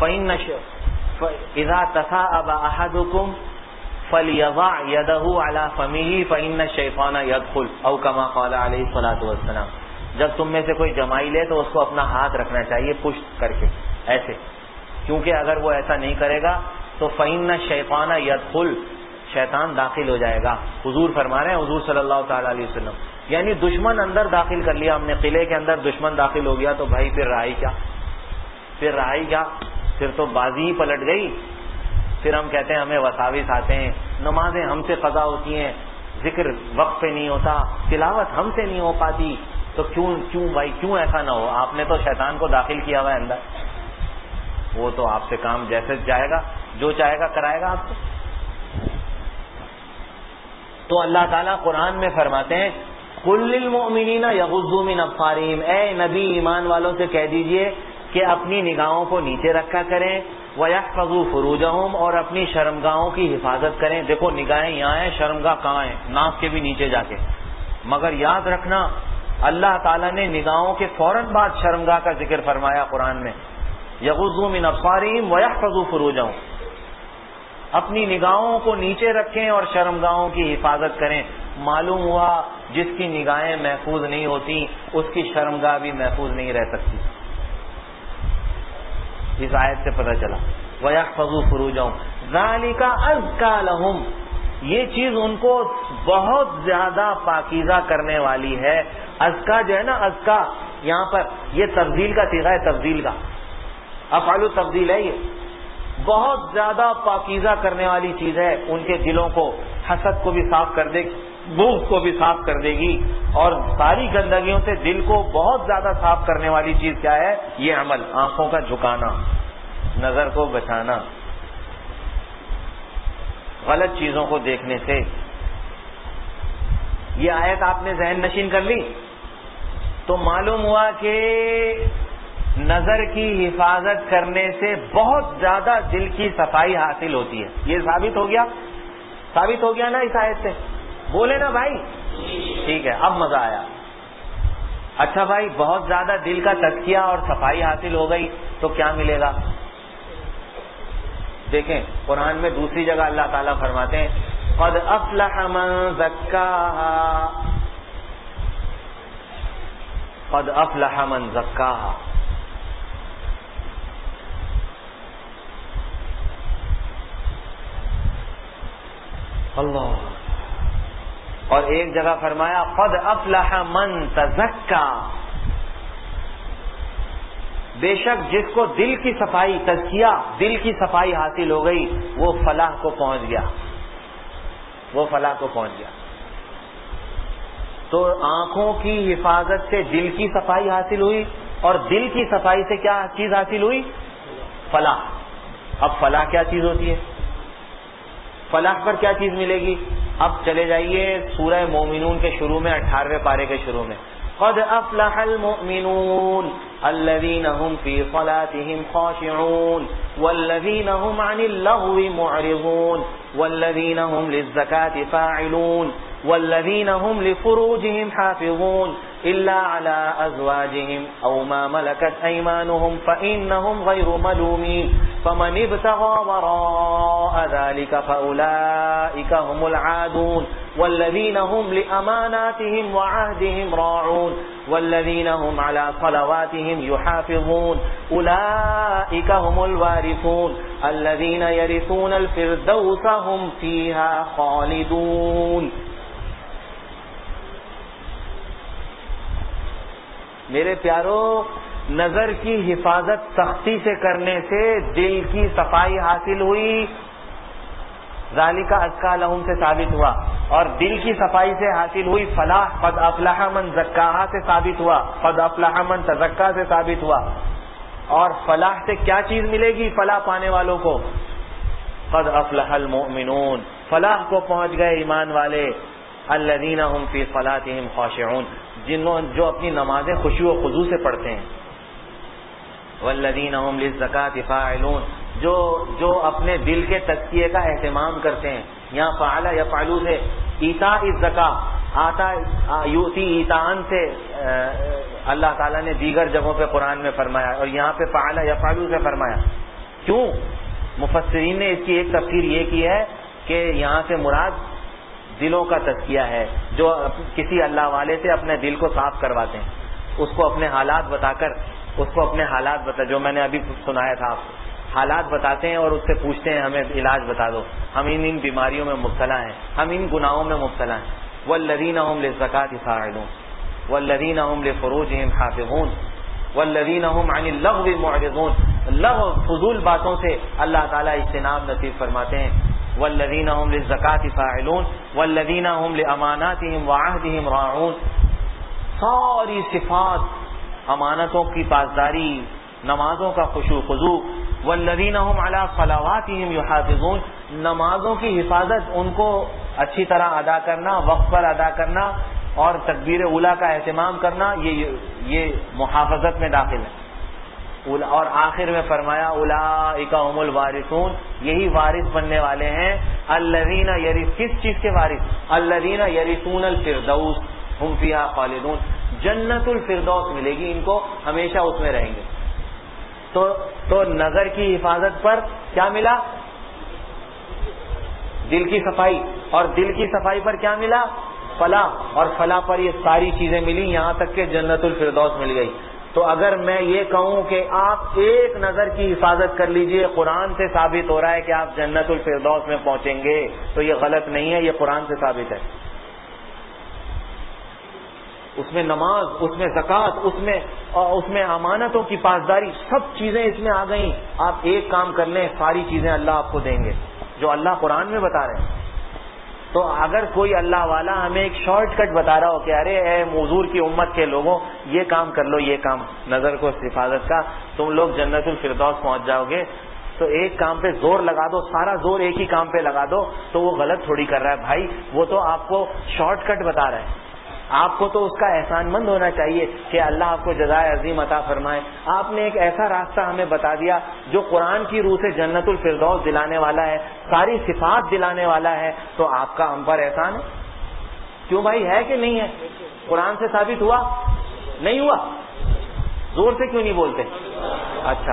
اذا تصاءب احدكم فليضع يده على فمه فإن الشيطان يدخل او كما قال عليه الصلاة والسلام. جب تم میں سے کوئی جمائی لے تو اس کو اپنا ہاتھ رکھنا چاہیے پشت کر کے، ایسے، کیونکہ اگر وہ ایسا نہیں کرے گا تو فإن الشيطان يدخل، شیطان داخل ہو جائے گا. حضور فرما رہے ہیں، حضور صلی اللہ تعالی علیہ وسلم، یعنی دشمن اندر داخل کر لیا ہم نے، قلعے کے اندر دشمن داخل ہو گیا تو بھائی پھر رہائی کیا؟ پھر رہائی کیا؟ پھر تو بازی ہی پلٹ گئی. پھر ہم کہتے ہیں ہمیں وساوس آتے ہیں، نمازیں ہم سے قضا ہوتی ہیں، ذکر وقت پہ نہیں ہوتا، تلاوت ہم سے نہیں ہو پاتی. تو کیوں بھائی، کیوں ایسا نہ ہو؟ آپ نے تو شیطان کو داخل کیا ہوا ہے اندر، وہ تو آپ سے کام جیسے جائے گا، جو چاہے گا کرائے گا آپ سے. تو اللہ تعالیٰ قرآن میں فرماتے ہیں قُل لِّلْمُؤْمِنِينَ يَغُضُّوا مِنْ أَبْصَارِهِمْ، اے نبی ایمان والوں سے کہہ دیجئے کہ اپنی نگاہوں کو نیچے رکھا کریں، وَيَحْفَظُوا فُرُوجَهُمْ، اور اپنی شرمگاہوں کی حفاظت کریں. دیکھو نگاہیں یہاں ہیں، شرمگاہ کہاں ہیں؟ ناک کے بھی نیچے جا کے. مگر یاد رکھنا اللہ تعالیٰ نے نگاہوں کے فوراً بعد شرمگاہ کا ذکر فرمایا قرآن میں، يَغُضُّوا مِنْ أَبْصَارِهِمْ وَيَحْفَظُوا فُرُوجَهُمْ، اپنی نگاہوں کو نیچے رکھیں اور شرمگاہوں کی حفاظت کریں. معلوم ہوا جس کی نگاہیں محفوظ نہیں ہوتی اس کی شرمگاہ بھی محفوظ نہیں رہ سکتی. اس آیت سے پتہ چلا وَيَحْفَظُوا فُرُوجَهُمْ ذَلِكَ أَزْكَىٰ لَهُمْ، یہ چیز ان کو بہت زیادہ پاکیزہ کرنے والی ہے. ازکا جو ہے نا، ازکا یہاں پر یہ تفضیل کا صیغہ ہے، تفضیل کا، افعال تفضیل ہے. یہ بہت زیادہ پاکیزہ کرنے والی چیز ہے. ان کے دلوں کو حسد کو بھی صاف کر دے گی، بغض کو بھی صاف کر دے گی، اور ساری گندگیوں سے دل کو بہت زیادہ صاف کرنے والی چیز کیا ہے؟ یہ عمل، آنکھوں کا جھکانا، نظر کو بچانا غلط چیزوں کو دیکھنے سے. یہ آیت آپ نے ذہن نشین کر لی تو معلوم ہوا کہ نظر کی حفاظت کرنے سے بہت زیادہ دل کی صفائی حاصل ہوتی ہے. یہ ثابت ہو گیا نا اس آیت سے؟ بولے نا بھائی، ٹھیک ہے، اب مزہ آیا. اچھا بھائی، بہت زیادہ دل کا تزکیہ اور صفائی حاصل ہو گئی تو کیا ملے گا؟ دیکھیں قرآن میں دوسری جگہ اللہ تعالیٰ فرماتے ہیں قد افلح من زکاہا، قد افلح من زکاہا. اللہ. اور ایک جگہ فرمایا قد افلح من تزکا، بے شک جس کو دل کی صفائی، تزکیہ، دل کی صفائی حاصل ہو گئی وہ فلاح کو پہنچ گیا، وہ فلاح کو پہنچ گیا. تو آنکھوں کی حفاظت سے دل کی صفائی حاصل ہوئی، اور دل کی صفائی سے کیا چیز حاصل ہوئی؟ فلاح. اب فلاح کیا چیز ہوتی ہے؟ فلاح پر کیا چیز ملے گی؟ اب چلے جائیے سورہ مومنون کے شروع میں، 18ویں پارے کے شروع میں، قد افلح المؤمنون الذين هم في صلاتهم خاشعون والذين هم عن اللغو معرضون والذين هم للزكاة فاعلون والذين هم لفروجهم حافظون إلا على أزواجهم أو ما ملكت أيمانهم فإنهم غير ملومين فمن ابتغى وراء ذلك فأولئك هم العادون والذين هم لأماناتهم وعهدهم راعون والذين هم على صلواتهم يحافظون أولئك هم الوارثون الذين يرثون الفردوس هم فيها خالدون. میرے پیارو، نظر کی حفاظت سختی سے کرنے سے دل کی صفائی حاصل ہوئی، ذالک ازکیٰ لہم سے ثابت ہوا، اور دل کی صفائی سے حاصل ہوئی فلاح، قد افلح من زکاہا سے ثابت ہوا، قد افلح من تزکا سے ثابت ہوا. اور فلاح سے کیا چیز ملے گی فلاح پانے والوں کو؟ قد افلح المؤمنون، فلاح کو پہنچ گئے ایمان والے، الذین هم فی صلاتهم خاشعون، جو اپنی نمازیں خشوع و خضوع سے پڑھتے ہیں، والذین هم للزکاة فاعلون، جو اپنے دل کے تزکیے کا اہتمام کرتے ہیں. یہاں فعل یفعل سے ایتاء الزکاة، آتا یؤتی ایتاءً سے اللہ تعالیٰ نے دیگر جگہوں پہ قرآن میں فرمایا، اور یہاں پہ فعل یفعل سے فرمایا. کیوں؟ مفسرین نے اس کی ایک تفسیر یہ کی ہے کہ یہاں سے مراد دلوں کا تزکیہ ہے، جو کسی اللہ والے سے اپنے دل کو صاف کرواتے ہیں، اس کو اپنے حالات بتا کر، اس کو اپنے حالات بتا، جو میں نے ابھی سنایا تھا آپ کو، حالات بتاتے ہیں اور اس سے پوچھتے ہیں ہمیں علاج بتا دو، ہم ان بیماریوں میں مبتلا ہیں، ہم ان گناہوں میں مبتلا ہیں. والذین هم للزکاة فاعلون والذین هم لفروجهم حافظون والذین هم عن اللغو معرضون. لغو، فضول باتوں سے اللہ تعالیٰ اجتناب نصیب فرماتے ہیں. والذین هم للزکاة فاعلون والذین هم لاماناتهم وعهدهم راعون. ساری صفات، امانتوں کی پاسداری، نمازوں کا خشوع خضوع. والذین هم علی صلواتهم یحافظون، نمازوں کی حفاظت، ان کو اچھی طرح ادا کرنا، وقت پر ادا کرنا، اور تکبیر اولیٰ کا اہتمام کرنا، یہ محافظت میں داخل ہے. اور آخر میں فرمایا اولئک هم الوارثون، یہی وارث بننے والے ہیں. الذین کس چیز کے وارث؟ الذین یرثون الفردوس هم فیها خالدون، جنت الفردوس ملے گی ان کو، ہمیشہ اس میں رہیں گے. تو نظر کی حفاظت پر کیا ملا؟ دل کی صفائی، اور دل کی صفائی پر کیا ملا؟ فلاح، اور فلاح پر یہ ساری چیزیں ملی، یہاں تک کہ جنت الفردوس مل گئی. تو اگر میں یہ کہوں کہ آپ ایک نظر کی حفاظت کر لیجئے، قرآن سے ثابت ہو رہا ہے کہ آپ جنت الفردوس میں پہنچیں گے، تو یہ غلط نہیں ہے، یہ قرآن سے ثابت ہے. اس میں نماز، اس میں زکوٰۃ، اس میں امانتوں کی پاسداری، سب چیزیں اس میں آ گئیں. آپ ایک کام کر لیں، ساری چیزیں اللہ آپ کو دیں گے جو اللہ قرآن میں بتا رہے ہیں. تو اگر کوئی اللہ والا ہمیں ایک شارٹ کٹ بتا رہا ہو کہ ارے اے حضور کی امت کے لوگوں، یہ کام کر لو، یہ کام نظر کو حفاظت کا، تم لوگ جنت الفردوس پہنچ جاؤ گے، تو ایک کام پہ زور لگا دو، سارا زور ایک ہی کام پہ لگا دو، تو وہ غلط تھوڑی کر رہا ہے بھائی. وہ تو آپ کو شارٹ کٹ بتا رہا ہے. آپ کو تو اس کا احسان مند ہونا چاہیے کہ اللہ آپ کو جزائے عظیم عطا فرمائے. آپ نے ایک ایسا راستہ ہمیں بتا دیا جو قرآن کی روح سے جنت الفردوس دلانے والا ہے، ساری صفات دلانے والا ہے، تو آپ کا ہم پر احسان ہے. کیوں بھائی، ہے کہ نہیں ہے؟ قرآن سے ثابت ہوا؟ نہیں ہوا؟ زور سے کیوں نہیں بولتے؟ اچھا،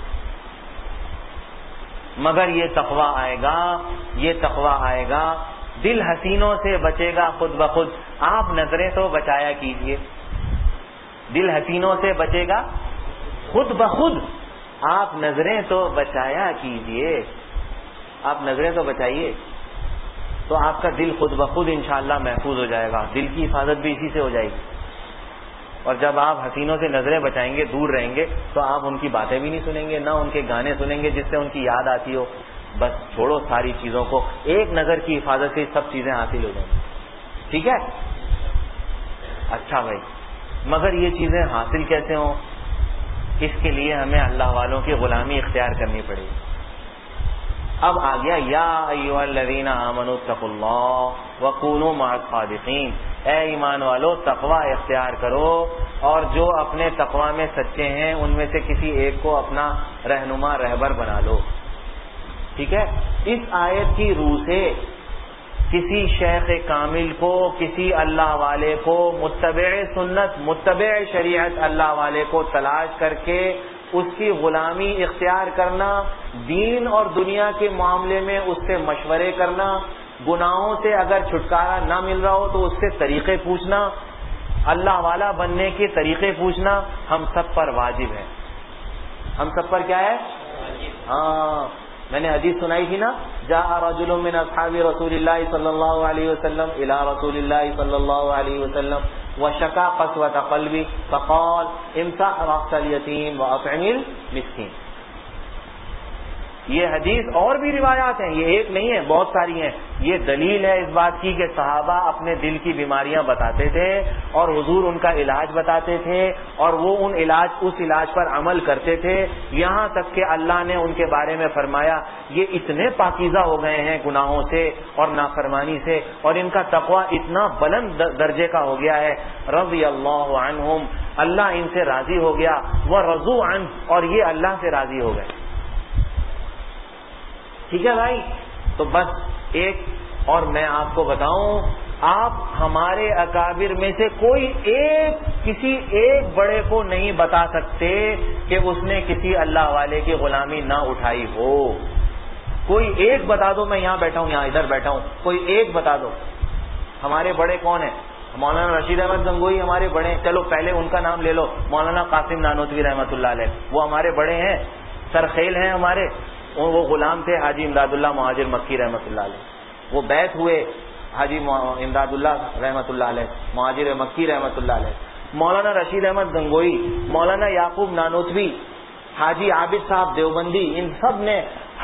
مگر یہ تقویٰ آئے گا، یہ تقویٰ آئے گا، دل حسینوں سے بچے گا خود بخود. آپ نظریں تو بچایا کیجئے، دل حسینوں سے بچے گا خود بخود. آپ نظریں تو بچایا کیجئے، آپ نظریں تو بچائیے، تو آپ کا دل خود بخود انشاءاللہ محفوظ ہو جائے گا. دل کی حفاظت بھی اسی سے ہو جائے گی. اور جب آپ حسینوں سے نظریں بچائیں گے، دور رہیں گے، تو آپ ان کی باتیں بھی نہیں سنیں گے، نہ ان کے گانے سنیں گے جس سے ان کی یاد آتی ہو. بس چھوڑو ساری چیزوں کو، ایک نظر کی حفاظت سے سب چیزیں حاصل ہو جائیں گی. ٹھیک ہے؟ اچھا بھائی، مگر یہ چیزیں حاصل کیسے ہوں؟ اس کے لیے ہمیں اللہ والوں کی غلامی اختیار کرنی پڑے گی. اب آ گیا یا ایھا الذین آمنوا اتقوا اللہ وکونوا مع الصادقین. اے ایمان والو، تقوی اختیار کرو، اور جو اپنے تقوی میں سچے ہیں ان میں سے کسی ایک کو اپنا رہنما رہبر بنا لو. ٹھیک ہے؟ اس آیت کی روح سے کسی شیخ کامل کو، کسی اللہ والے کو، متبع سنت، متبع شریعت اللہ والے کو تلاش کر کے اس کی غلامی اختیار کرنا، دین اور دنیا کے معاملے میں اس سے مشورے کرنا، گناہوں سے اگر چھٹکارا نہ مل رہا ہو تو اس سے طریقے پوچھنا، اللہ والا بننے کے طریقے پوچھنا ہم سب پر واجب ہے. ہم سب پر کیا ہے؟ ہاں، میں نے حدیث سنائی تھی نا، جاء رجل من اصحاب رسول اللہ صلی اللہ علیہ وسلم الى رسول اللہ صلی اللہ علیہ وسلم وشکا قسوۃ قلبی فقال امسح رأس الیتیم واطعم المسکین. یہ حدیث اور بھی روایات ہیں، یہ ایک نہیں ہے، بہت ساری ہیں. یہ دلیل ہے اس بات کی کہ صحابہ اپنے دل کی بیماریاں بتاتے تھے اور حضور ان کا علاج بتاتے تھے، اور وہ اس علاج پر عمل کرتے تھے، یہاں تک کہ اللہ نے ان کے بارے میں فرمایا یہ اتنے پاکیزہ ہو گئے ہیں گناہوں سے اور نافرمانی سے، اور ان کا تقوی اتنا بلند درجے کا ہو گیا ہے، رضی اللہ عنہم، اللہ ان سے راضی ہو گیا، ورضوا عنہ، اور یہ اللہ سے راضی ہو گئے. ٹھیک ہے بھائی؟ تو بس ایک اور میں آپ کو بتاؤں، آپ ہمارے اکابر میں سے کوئی کسی ایک بڑے کو نہیں بتا سکتے کہ اس نے کسی اللہ والے کی غلامی نہ اٹھائی ہو. کوئی ایک بتا دو، میں یہاں بیٹھا ہوں، یہاں ادھر بیٹھا ہوں، کوئی ایک بتا دو. ہمارے بڑے کون ہیں؟ مولانا رشید احمد گنگوئی ہمارے بڑے ہیں. چلو پہلے ان کا نام لے لو، مولانا قاسم نانوتوی رحمۃ اللہ علیہ، وہ ہمارے بڑے ہیں، سرخیل ہیں ہمارے. وہ غلام تھے حاجی امداد اللہ مہاجر مکی رحمۃ اللہ علیہ، وہ بیعت ہوئے حاجی امداد اللہ رحمۃ اللہ علیہ مہاجر مکی رحمۃ اللہ علیہ. مولانا رشید احمد گنگوئی، مولانا یعقوب نانوتوی، حاجی عابد صاحب دیوبندی، ان سب نے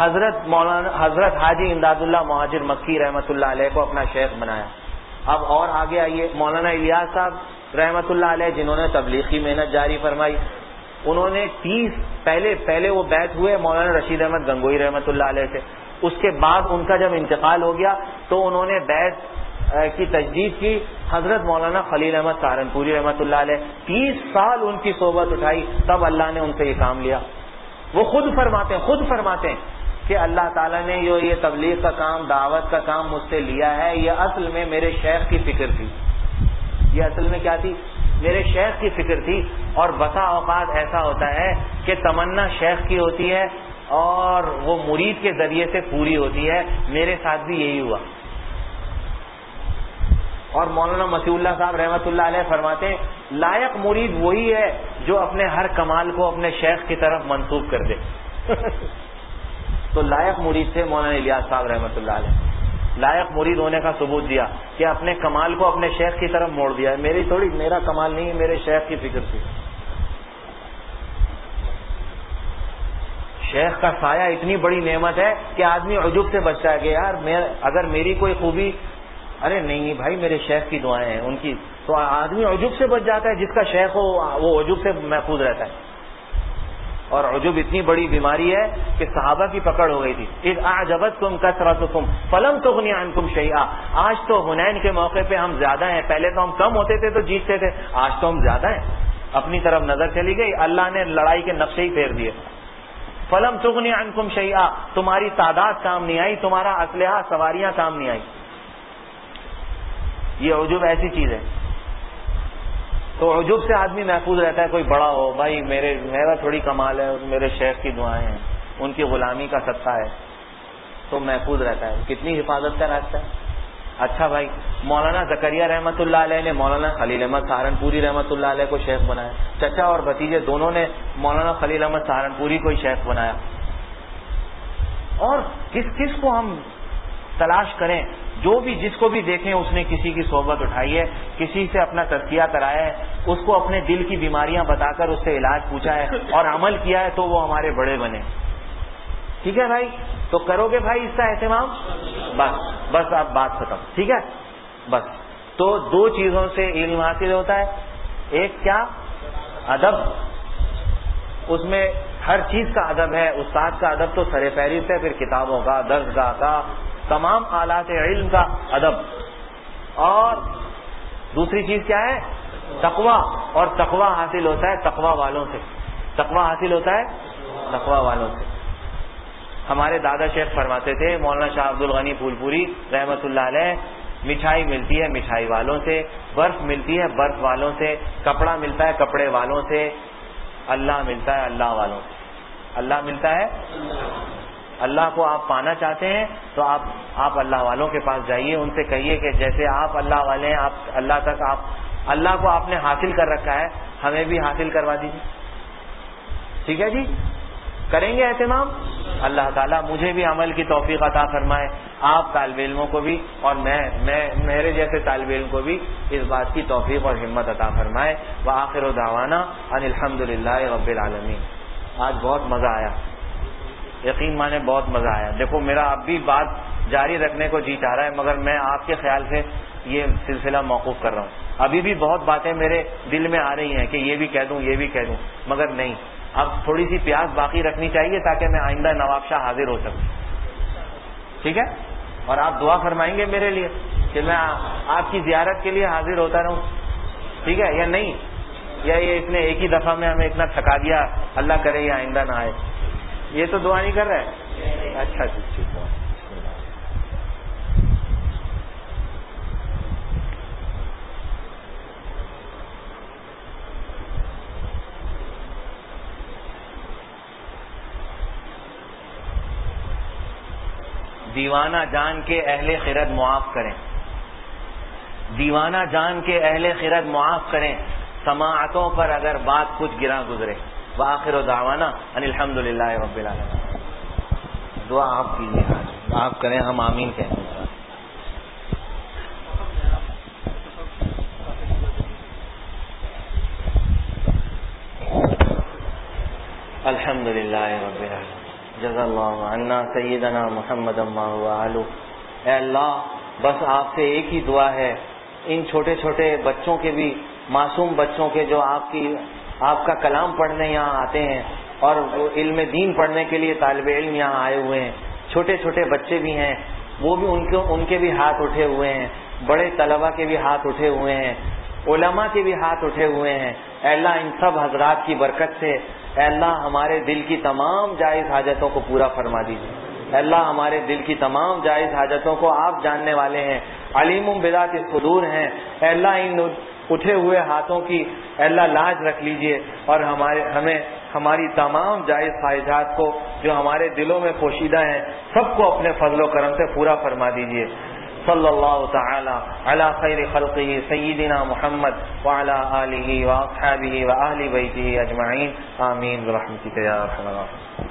حضرت حاجی امداد اللہ مہاجر مکی رحمۃ اللہ علیہ کو اپنا شیخ بنایا. اب اور آگے آئیے، مولانا الیاس صاحب رحمۃ اللہ علیہ جنہوں نے تبلیغی محنت جاری فرمائی، انہوں نے پہلے وہ بیعت ہوئے مولانا رشید احمد گنگوئی رحمۃ اللہ علیہ سے. اس کے بعد ان کا جب انتقال ہو گیا تو انہوں نے بیعت کی تجدید کی حضرت مولانا خلیل احمد سہارنپوری رحمۃ اللہ علیہ. 30 سال ان کی صحبت اٹھائی، تب اللہ نے ان سے یہ کام لیا. وہ خود فرماتے ہیں کہ اللہ تعالیٰ نے یہ تبلیغ کا کام، دعوت کا کام مجھ سے لیا ہے، یہ اصل میں میرے شیخ کی فکر تھی. یہ اصل میں کیا تھی؟ میرے شیخ کی فکر تھی. اور بسا اوقات ایسا ہوتا ہے کہ تمنا شیخ کی ہوتی ہے اور وہ مرید کے ذریعے سے پوری ہوتی ہے. میرے ساتھ بھی یہی ہوا. اور مولانا مسیح اللہ صاحب رحمۃ اللہ علیہ فرماتے ہیں لائق مرید وہی ہے جو اپنے ہر کمال کو اپنے شیخ کی طرف منسوب کر دے. تو لائق مرید تھے مولانا الیاس صاحب رحمۃ اللہ علیہ، لائق مرید ہونے کا ثبوت دیا کہ اپنے کمال کو اپنے شیخ کی طرف موڑ دیا. میرا کمال نہیں ہے، میرے شیخ کی فکر تھی. شیخ کا سایہ اتنی بڑی نعمت ہے کہ آدمی عجب سے بچتا ہے کہ یار اگر میری کوئی خوبی، ارے نہیں بھائی میرے شیخ کی دعائیں ہیں ان کی، تو آدمی عجب سے بچ جاتا ہے. جس کا شیخ ہو وہ عجب سے محفوظ رہتا ہے. اور عجب اتنی بڑی بیماری ہے کہ صحابہ کی پکڑ ہو گئی تھی. اذ اعجبتکم کثرتکم فلم تغنی عنکم شیئا. آج تو حنین کے موقع پہ ہم زیادہ ہیں، پہلے تو ہم کم ہوتے تھے تو جیتتے تھے، آج تو ہم زیادہ ہیں. اپنی طرف نظر چلی گئی، اللہ نے لڑائی کے نقشے ہی پھیر دیے. فلم تغنی عنکم شیئا، تمہاری تعداد کام نہیں آئی، تمہارا اسلحہ سواریاں کام نہیں آئی. یہ عجب ایسی چیز ہے. تو عجب سے آدمی محفوظ رہتا ہے. کوئی بڑا ہو, بھائی میرا تھوڑی کمال ہے, میرے شیخ کی دعائیں ہیں, ان کی غلامی کا صدقہ ہے, تو محفوظ رہتا ہے. کتنی حفاظت کا راستہ ہے. اچھا بھائی, مولانا زکریا رحمۃ اللہ علیہ نے مولانا خلیل احمد سہارنپوری رحمۃ اللہ علیہ کو شیخ بنایا. چچا اور بھتیجے دونوں نے مولانا خلیل احمد سہارنپوری کو شیخ بنایا. اور کس کو ہم تلاش کریں, جو بھی جس کو بھی دیکھیں اس نے کسی کی صحبت اٹھائی ہے, کسی سے اپنا تزکیہ کرایا ہے, اس کو اپنے دل کی بیماریاں بتا کر اس سے علاج پوچھا ہے اور عمل کیا ہے, تو وہ ہمارے بڑے بنے. ٹھیک ہے بھائی, تو کرو گے بھائی اس کا اہتمام. بس اب بات ختم. ٹھیک ہے, بس. تو دو چیزوں سے علم حاصل ہوتا ہے. ایک کیا, ادب, اس میں ہر چیز کا ادب ہے. استاد کا ادب تو سر فہرست ہے, پھر کتابوں کا, درسگاہ کا, تمام آلات علم کا ادب. اور دوسری چیز کیا ہے, تقویٰ. اور تقویٰ حاصل ہوتا ہے تقویٰ والوں سے. تقویٰ حاصل ہوتا ہے تقویٰ والوں سے. ہمارے دادا شیخ فرماتے تھے, مولانا شاہ عبد الغنی پھول پوری رحمۃ اللہ علیہ, مٹھائی ملتی ہے مٹھائی والوں سے, برف ملتی ہے برف والوں سے, کپڑا ملتا ہے کپڑے والوں سے, اللہ ملتا ہے اللہ والوں سے. اللہ ملتا ہے. اللہ کو آپ پانا چاہتے ہیں تو آپ اللہ والوں کے پاس جائیے, ان سے کہیے کہ جیسے آپ اللہ والے ہیں, آپ اللہ تک, آپ اللہ کو آپ نے حاصل کر رکھا ہے, ہمیں بھی حاصل کروا دیجیے. ٹھیک ہے جی, کریں گے اہتمام. اللہ تعالیٰ مجھے بھی عمل کی توفیق عطا فرمائے, آپ طالب علموں کو بھی, اور میں میرے جیسے طالب علم کو بھی اس بات کی توفیق اور ہمت عطا فرمائے. وآخر دعوانا ان الحمدللہ رب العالمین. آج بہت مزہ آیا, یقین مانے بہت مزہ آیا. دیکھو میرا اب بھی بات جاری رکھنے کو جی چاہ رہا ہے, مگر میں آپ کے خیال سے یہ سلسلہ موقوف کر رہا ہوں. ابھی بھی بہت باتیں میرے دل میں آ رہی ہیں کہ یہ بھی کہہ دوں یہ بھی کہہ دوں, مگر نہیں, اب تھوڑی سی پیاس باقی رکھنی چاہیے تاکہ میں آئندہ نواب شاہ حاضر ہو سکوں. ٹھیک ہے, اور آپ دعا فرمائیں گے میرے لیے کہ میں آپ کی زیارت کے لیے حاضر ہوتا رہوں. ٹھیک ہے یا نہیں, یا یہ اس نے ایک ہی دفعہ میں ہمیں اتنا تھکا دیا, اللہ کرے یہ آئندہ نہ آئے. یہ تو دعا نہیں کر رہے. اچھا جی, ٹھیک ہے. دیوانہ جان کے اہل خرد معاف کریں, دیوانہ جان کے اہل خرد معاف کریں, سماعتوں پر اگر بات کچھ گرا گزرے. وآخر دعوانا ان الحمدللہ رب العالمین. دعا آپ کیجیے, آپ کریں, ہم آمین کہیں. الحمدللہ رب العالمین. جزا اللہ عنا سیدنا محمد وآلہ. اے اللہ, بس آپ سے ایک ہی دعا ہے, ان چھوٹے چھوٹے بچوں کے بھی, معصوم بچوں کے جو آپ کا کلام پڑھنے یہاں آتے ہیں اور وہ علم دین پڑھنے کے لیے طالب علم یہاں آئے ہوئے ہیں, چھوٹے چھوٹے بچے بھی ہیں, وہ بھی ان کے بھی ہاتھ اٹھے ہوئے ہیں, بڑے طلبہ کے بھی ہاتھ اٹھے ہوئے ہیں, علماء کے بھی ہاتھ اٹھے ہوئے ہیں. اے اللہ ان سب حضرات کی برکت سے اے اللہ ہمارے دل کی تمام جائز حاجتوں کو پورا فرما دیجیے. اے اللہ ہمارے دل کی تمام جائز حاجتوں کو آپ جاننے والے ہیں, علیم بذات الصدور ہیں. اے اللہ ان اٹھے ہوئے ہاتھوں کی اے اللہ لاج رکھ لیجئے, اور ہمیں ہماری تمام جائز خواہشات کو جو ہمارے دلوں میں پوشیدہ ہیں سب کو اپنے فضل و کرم سے پورا فرما دیجئے. صلی اللہ تعالی علی خیر خلقہ سیدنا محمد وعلی آلہ واصحابہ واہل بیتہ اجمعین. آمین برحمتک یا ارحم الراحمین.